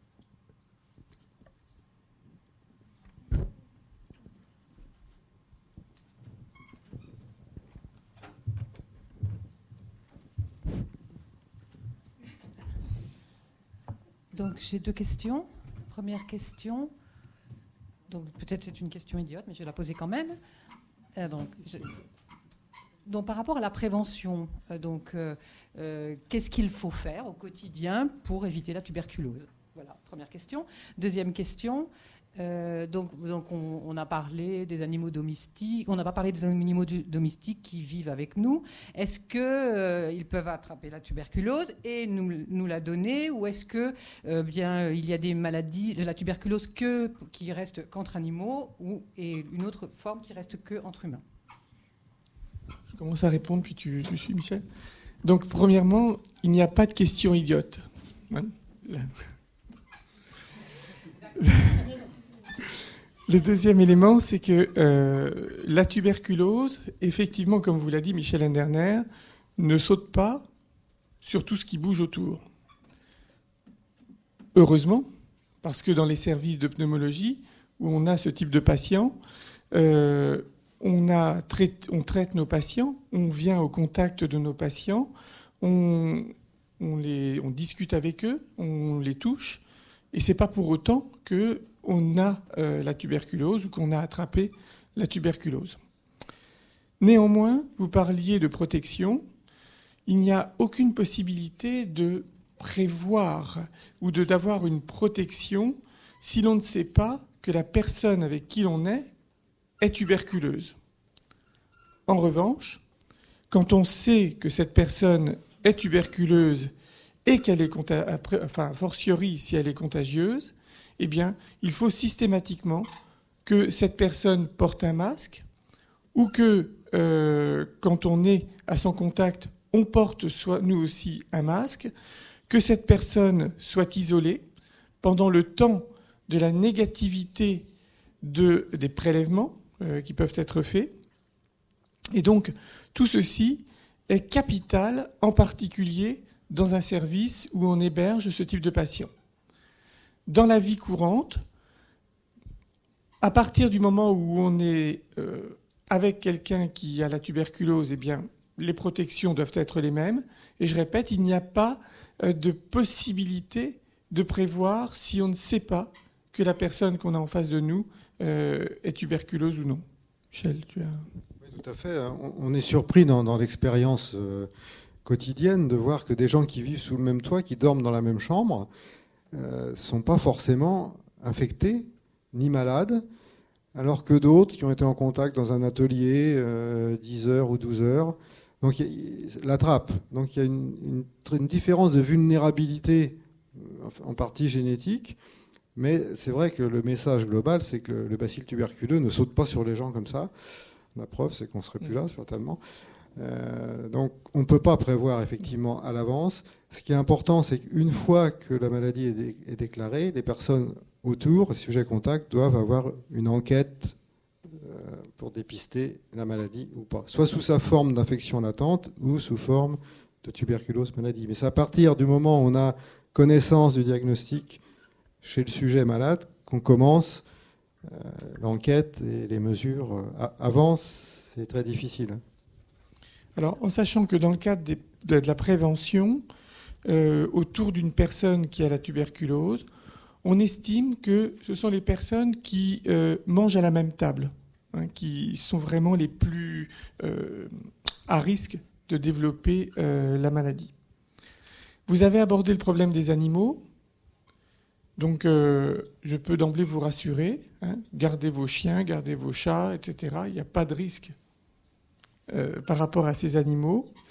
Donc j'ai deux questions. Première question, donc peut-être c'est une question idiote, mais je vais la poser quand même. Euh, donc, je... donc par rapport à la prévention, euh, donc euh, euh, qu'est-ce qu'il faut faire au quotidien pour éviter la tuberculose? Voilà, première question. Deuxième question. Euh, donc, donc on, on a parlé des animaux domestiques, on n'a pas parlé des animaux du, domestiques qui vivent avec nous. Est-ce qu'ils euh, peuvent attraper la tuberculose et nous, nous la donner, ou est-ce que euh, bien il y a des maladies de la tuberculose que, qui restent qu'entre animaux, ou et une autre forme qui reste que entre humains? Je commence à répondre puis tu, tu suis, Michel. Donc premièrement, il n'y a pas de question idiote. Hein? Le deuxième élément, c'est que euh, la tuberculose, effectivement, comme vous l'a dit Michel Anderner, ne saute pas sur tout ce qui bouge autour. Heureusement, parce que dans les services de pneumologie, où on a ce type de patients, euh, on, a traite, on traite nos patients, on vient au contact de nos patients, on, on, les, on discute avec eux, on les touche, et c'est pas pour autant que on a euh, la tuberculose ou qu'on a attrapé la tuberculose. Néanmoins, vous parliez de protection. Il n'y a aucune possibilité de prévoir ou de, d'avoir une protection si l'on ne sait pas que la personne avec qui l'on est est tuberculeuse. En revanche, quand on sait que cette personne est tuberculeuse et qu'elle est, enfin, a fortiori si elle est contagieuse, eh bien, il faut systématiquement que cette personne porte un masque ou que, euh, quand on est à son contact, on porte soit, nous aussi un masque, que cette personne soit isolée pendant le temps de la négativité de, des prélèvements euh, qui peuvent être faits. Et donc, tout ceci est capital, en particulier dans un service où on héberge ce type de patient. Dans la vie courante, à partir du moment où on est euh, avec quelqu'un qui a la tuberculose, eh bien, les protections doivent être les mêmes. Et je répète, il n'y a pas euh, de possibilité de prévoir si on ne sait pas que la personne qu'on a en face de nous euh, est tuberculeuse ou non. Michel, tu as... Oui, tout à fait. On est surpris dans, dans l'expérience euh, quotidienne de voir que des gens qui vivent sous le même toit, qui dorment dans la même chambre, ne euh, sont pas forcément infectés ni malades, alors que d'autres qui ont été en contact dans un atelier euh, dix heures ou douze heures donc, l'attrapent. Donc il y a une, une, une différence de vulnérabilité, en partie génétique, mais c'est vrai que le message global, c'est que le, le bacille tuberculeux ne saute pas sur les gens comme ça. La preuve, c'est qu'on ne serait plus là, fatalement. Euh, donc on ne peut pas prévoir effectivement à l'avance. Ce qui est important, c'est qu'une fois que la maladie est, dé- est déclarée, les personnes autour, les sujets contacts, doivent avoir une enquête euh, pour dépister la maladie ou pas. Soit sous sa forme d'infection latente ou sous forme de tuberculose maladie. Mais c'est à partir du moment où on a connaissance du diagnostic chez le sujet malade qu'on commence euh, l'enquête et les mesures. Euh, avant, c'est très difficile. Alors, en sachant que dans le cadre des, de, de la prévention, euh, autour d'une personne qui a la tuberculose, on estime que ce sont les personnes qui euh, mangent à la même table, hein, qui sont vraiment les plus euh, à risque de développer euh, la maladie. Vous avez abordé le problème des animaux, donc euh, je peux d'emblée vous rassurer, hein, gardez vos chiens, gardez vos chats, et cetera. Il n'y a pas de risque Euh, par rapport à ces animaux.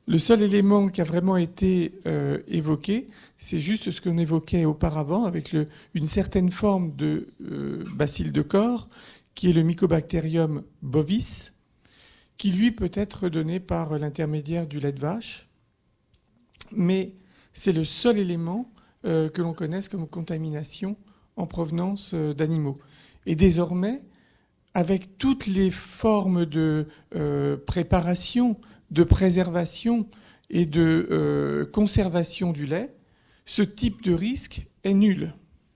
Le seul élément qui a vraiment été euh, évoqué, c'est juste ce qu'on évoquait auparavant avec le, une certaine forme de euh, bacille de corps, qui est le Mycobacterium bovis, qui lui peut être donné par l'intermédiaire du lait de vache. Mais c'est le seul élément euh, que l'on connaisse comme contamination en provenance euh, d'animaux. Et désormais, avec toutes les formes de euh, préparation, de préservation et de euh, conservation du lait, ce type de risque est nul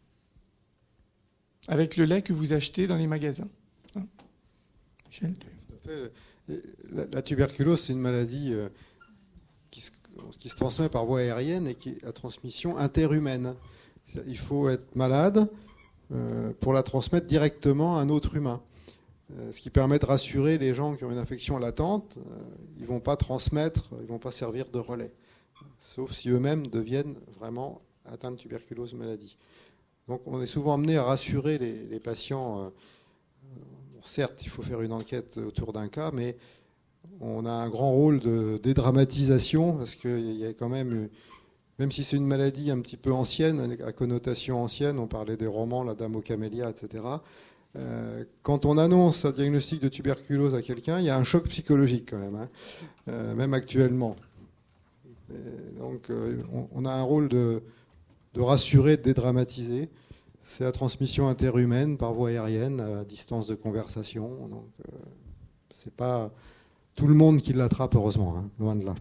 avec le lait que vous achetez dans les magasins. Hein, Michel, tu... la, la tuberculose, c'est une maladie euh, qui, se, qui se transmet par voie aérienne et qui est à transmission interhumaine. Il faut être malade euh, pour la transmettre directement à un autre humain. Euh, ce qui permet de rassurer les gens qui ont une infection latente. Euh, ils ne vont pas transmettre, ils ne vont pas servir de relais. Sauf si eux-mêmes deviennent vraiment atteints de tuberculose maladie. Donc on est souvent amené à rassurer les, les patients. Euh, bon, certes, il faut faire une enquête autour d'un cas, mais on a un grand rôle de dédramatisation parce qu'il y a quand même, même si c'est une maladie un petit peu ancienne, à connotation ancienne, on parlait des romans, la Dame aux camélias, et cetera. Euh, quand on annonce un diagnostic de tuberculose à quelqu'un, il y a un choc psychologique quand même, hein, euh, même actuellement. Et donc euh, on, on a un rôle de, de rassurer, de dédramatiser. C'est la transmission interhumaine par voie aérienne, à distance de conversation. Donc euh, c'est pas tout le monde qui l'attrape, heureusement, hein, loin de là.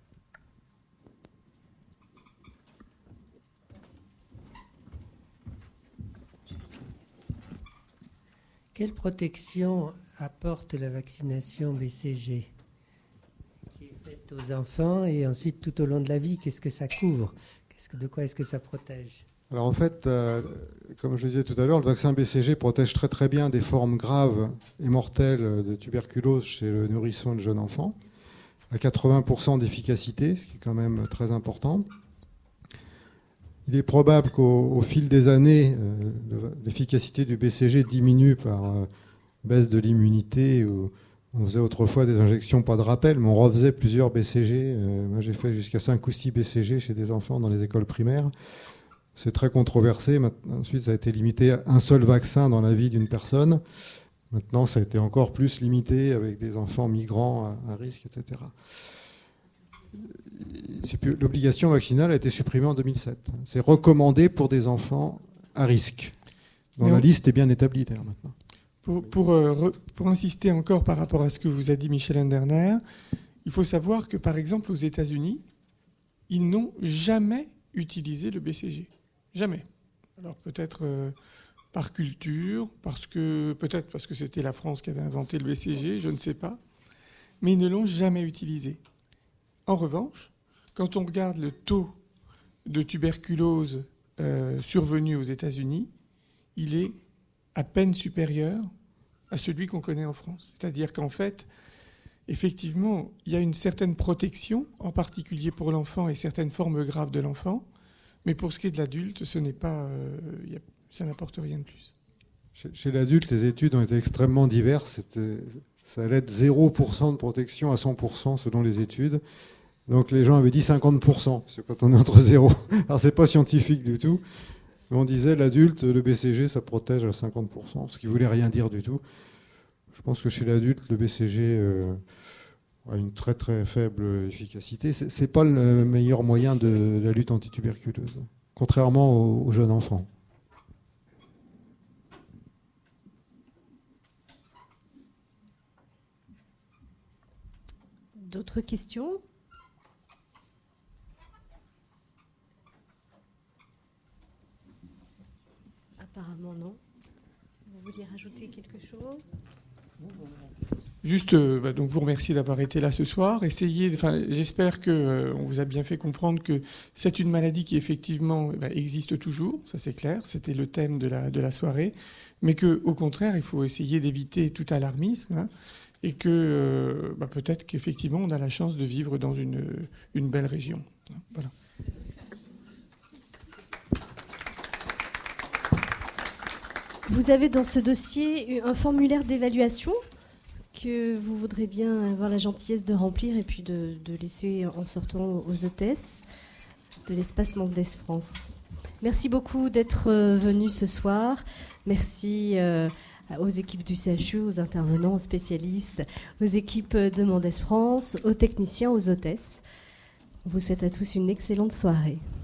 Quelle protection apporte la vaccination B C G qui est faite aux enfants et ensuite tout au long de la vie? Qu'est-ce que ça couvre? Qu'est-ce que, de quoi est-ce que ça protège? Alors en fait, euh, comme je le disais tout à l'heure, le vaccin B C G protège très très bien des formes graves et mortelles de tuberculose chez le nourrisson et le jeune enfant, à quatre-vingts pour cent d'efficacité, ce qui est quand même très important. Il est probable qu'au au fil des années, euh, l'efficacité du B C G diminue par euh, baisse de l'immunité. Ou on faisait autrefois des injections, pas de rappel, mais on refaisait plusieurs B C G. Euh, moi, j'ai fait jusqu'à cinq ou six B C G chez des enfants dans les écoles primaires. C'est très controversé. Ensuite, ça a été limité à un seul vaccin dans la vie d'une personne. Maintenant, ça a été encore plus limité avec des enfants migrants à, à risque, et cetera. L'obligation vaccinale a été supprimée en deux mille sept. C'est recommandé pour des enfants à risque. Dans la liste est bien établie d'ailleurs maintenant. Pour, pour, euh, pour insister encore par rapport à ce que vous a dit Michel Underner, il faut savoir que par exemple aux États-Unis, ils n'ont jamais utilisé le B C G. Jamais. Alors peut-être euh, par culture, parce que peut-être parce que c'était la France qui avait inventé le B C G, je ne sais pas. Mais ils ne l'ont jamais utilisé. En revanche, quand on regarde le taux de tuberculose euh, survenu aux États-Unis, il est à peine supérieur à celui qu'on connaît en France. C'est-à-dire qu'en fait, effectivement, il y a une certaine protection, en particulier pour l'enfant et certaines formes graves de l'enfant, mais pour ce qui est de l'adulte, ce n'est pas, euh, y a, ça n'apporte rien de plus. Chez, chez l'adulte, les études ont été extrêmement diverses. C'était, ça allait de zéro pour cent de protection à cent pour cent selon les études. Donc les gens avaient dit cinquante pour cent, c'est quand on est entre zéro. Alors c'est pas scientifique du tout. Mais on disait l'adulte, le B C G, ça protège à cinquante pour cent, ce qui voulait rien dire du tout. Je pense que chez l'adulte, le B C G euh, a une très très faible efficacité. C'est, c'est pas le meilleur moyen de la lutte antituberculeuse, contrairement aux, aux jeunes enfants. D'autres questions ? Apparemment non. Vous vouliez rajouter quelque chose ? Juste, euh, bah, donc vous remercier d'avoir été là ce soir. Essayez, enfin, j'espère que euh, on vous a bien fait comprendre que c'est une maladie qui effectivement bah, existe toujours, ça c'est clair. C'était le thème de la de la soirée, mais que au contraire, il faut essayer d'éviter tout alarmisme, hein, et que euh, bah, peut-être qu'effectivement on a la chance de vivre dans une une belle région. Hein, voilà. Vous avez dans ce dossier un formulaire d'évaluation que vous voudrez bien avoir la gentillesse de remplir et puis de, de laisser en sortant aux hôtesses de l'espace Mendès France. Merci beaucoup d'être venus ce soir. Merci euh, aux équipes du C H U, aux intervenants, aux spécialistes, aux équipes de Mendès France, aux techniciens, aux hôtesses. On vous souhaite à tous une excellente soirée.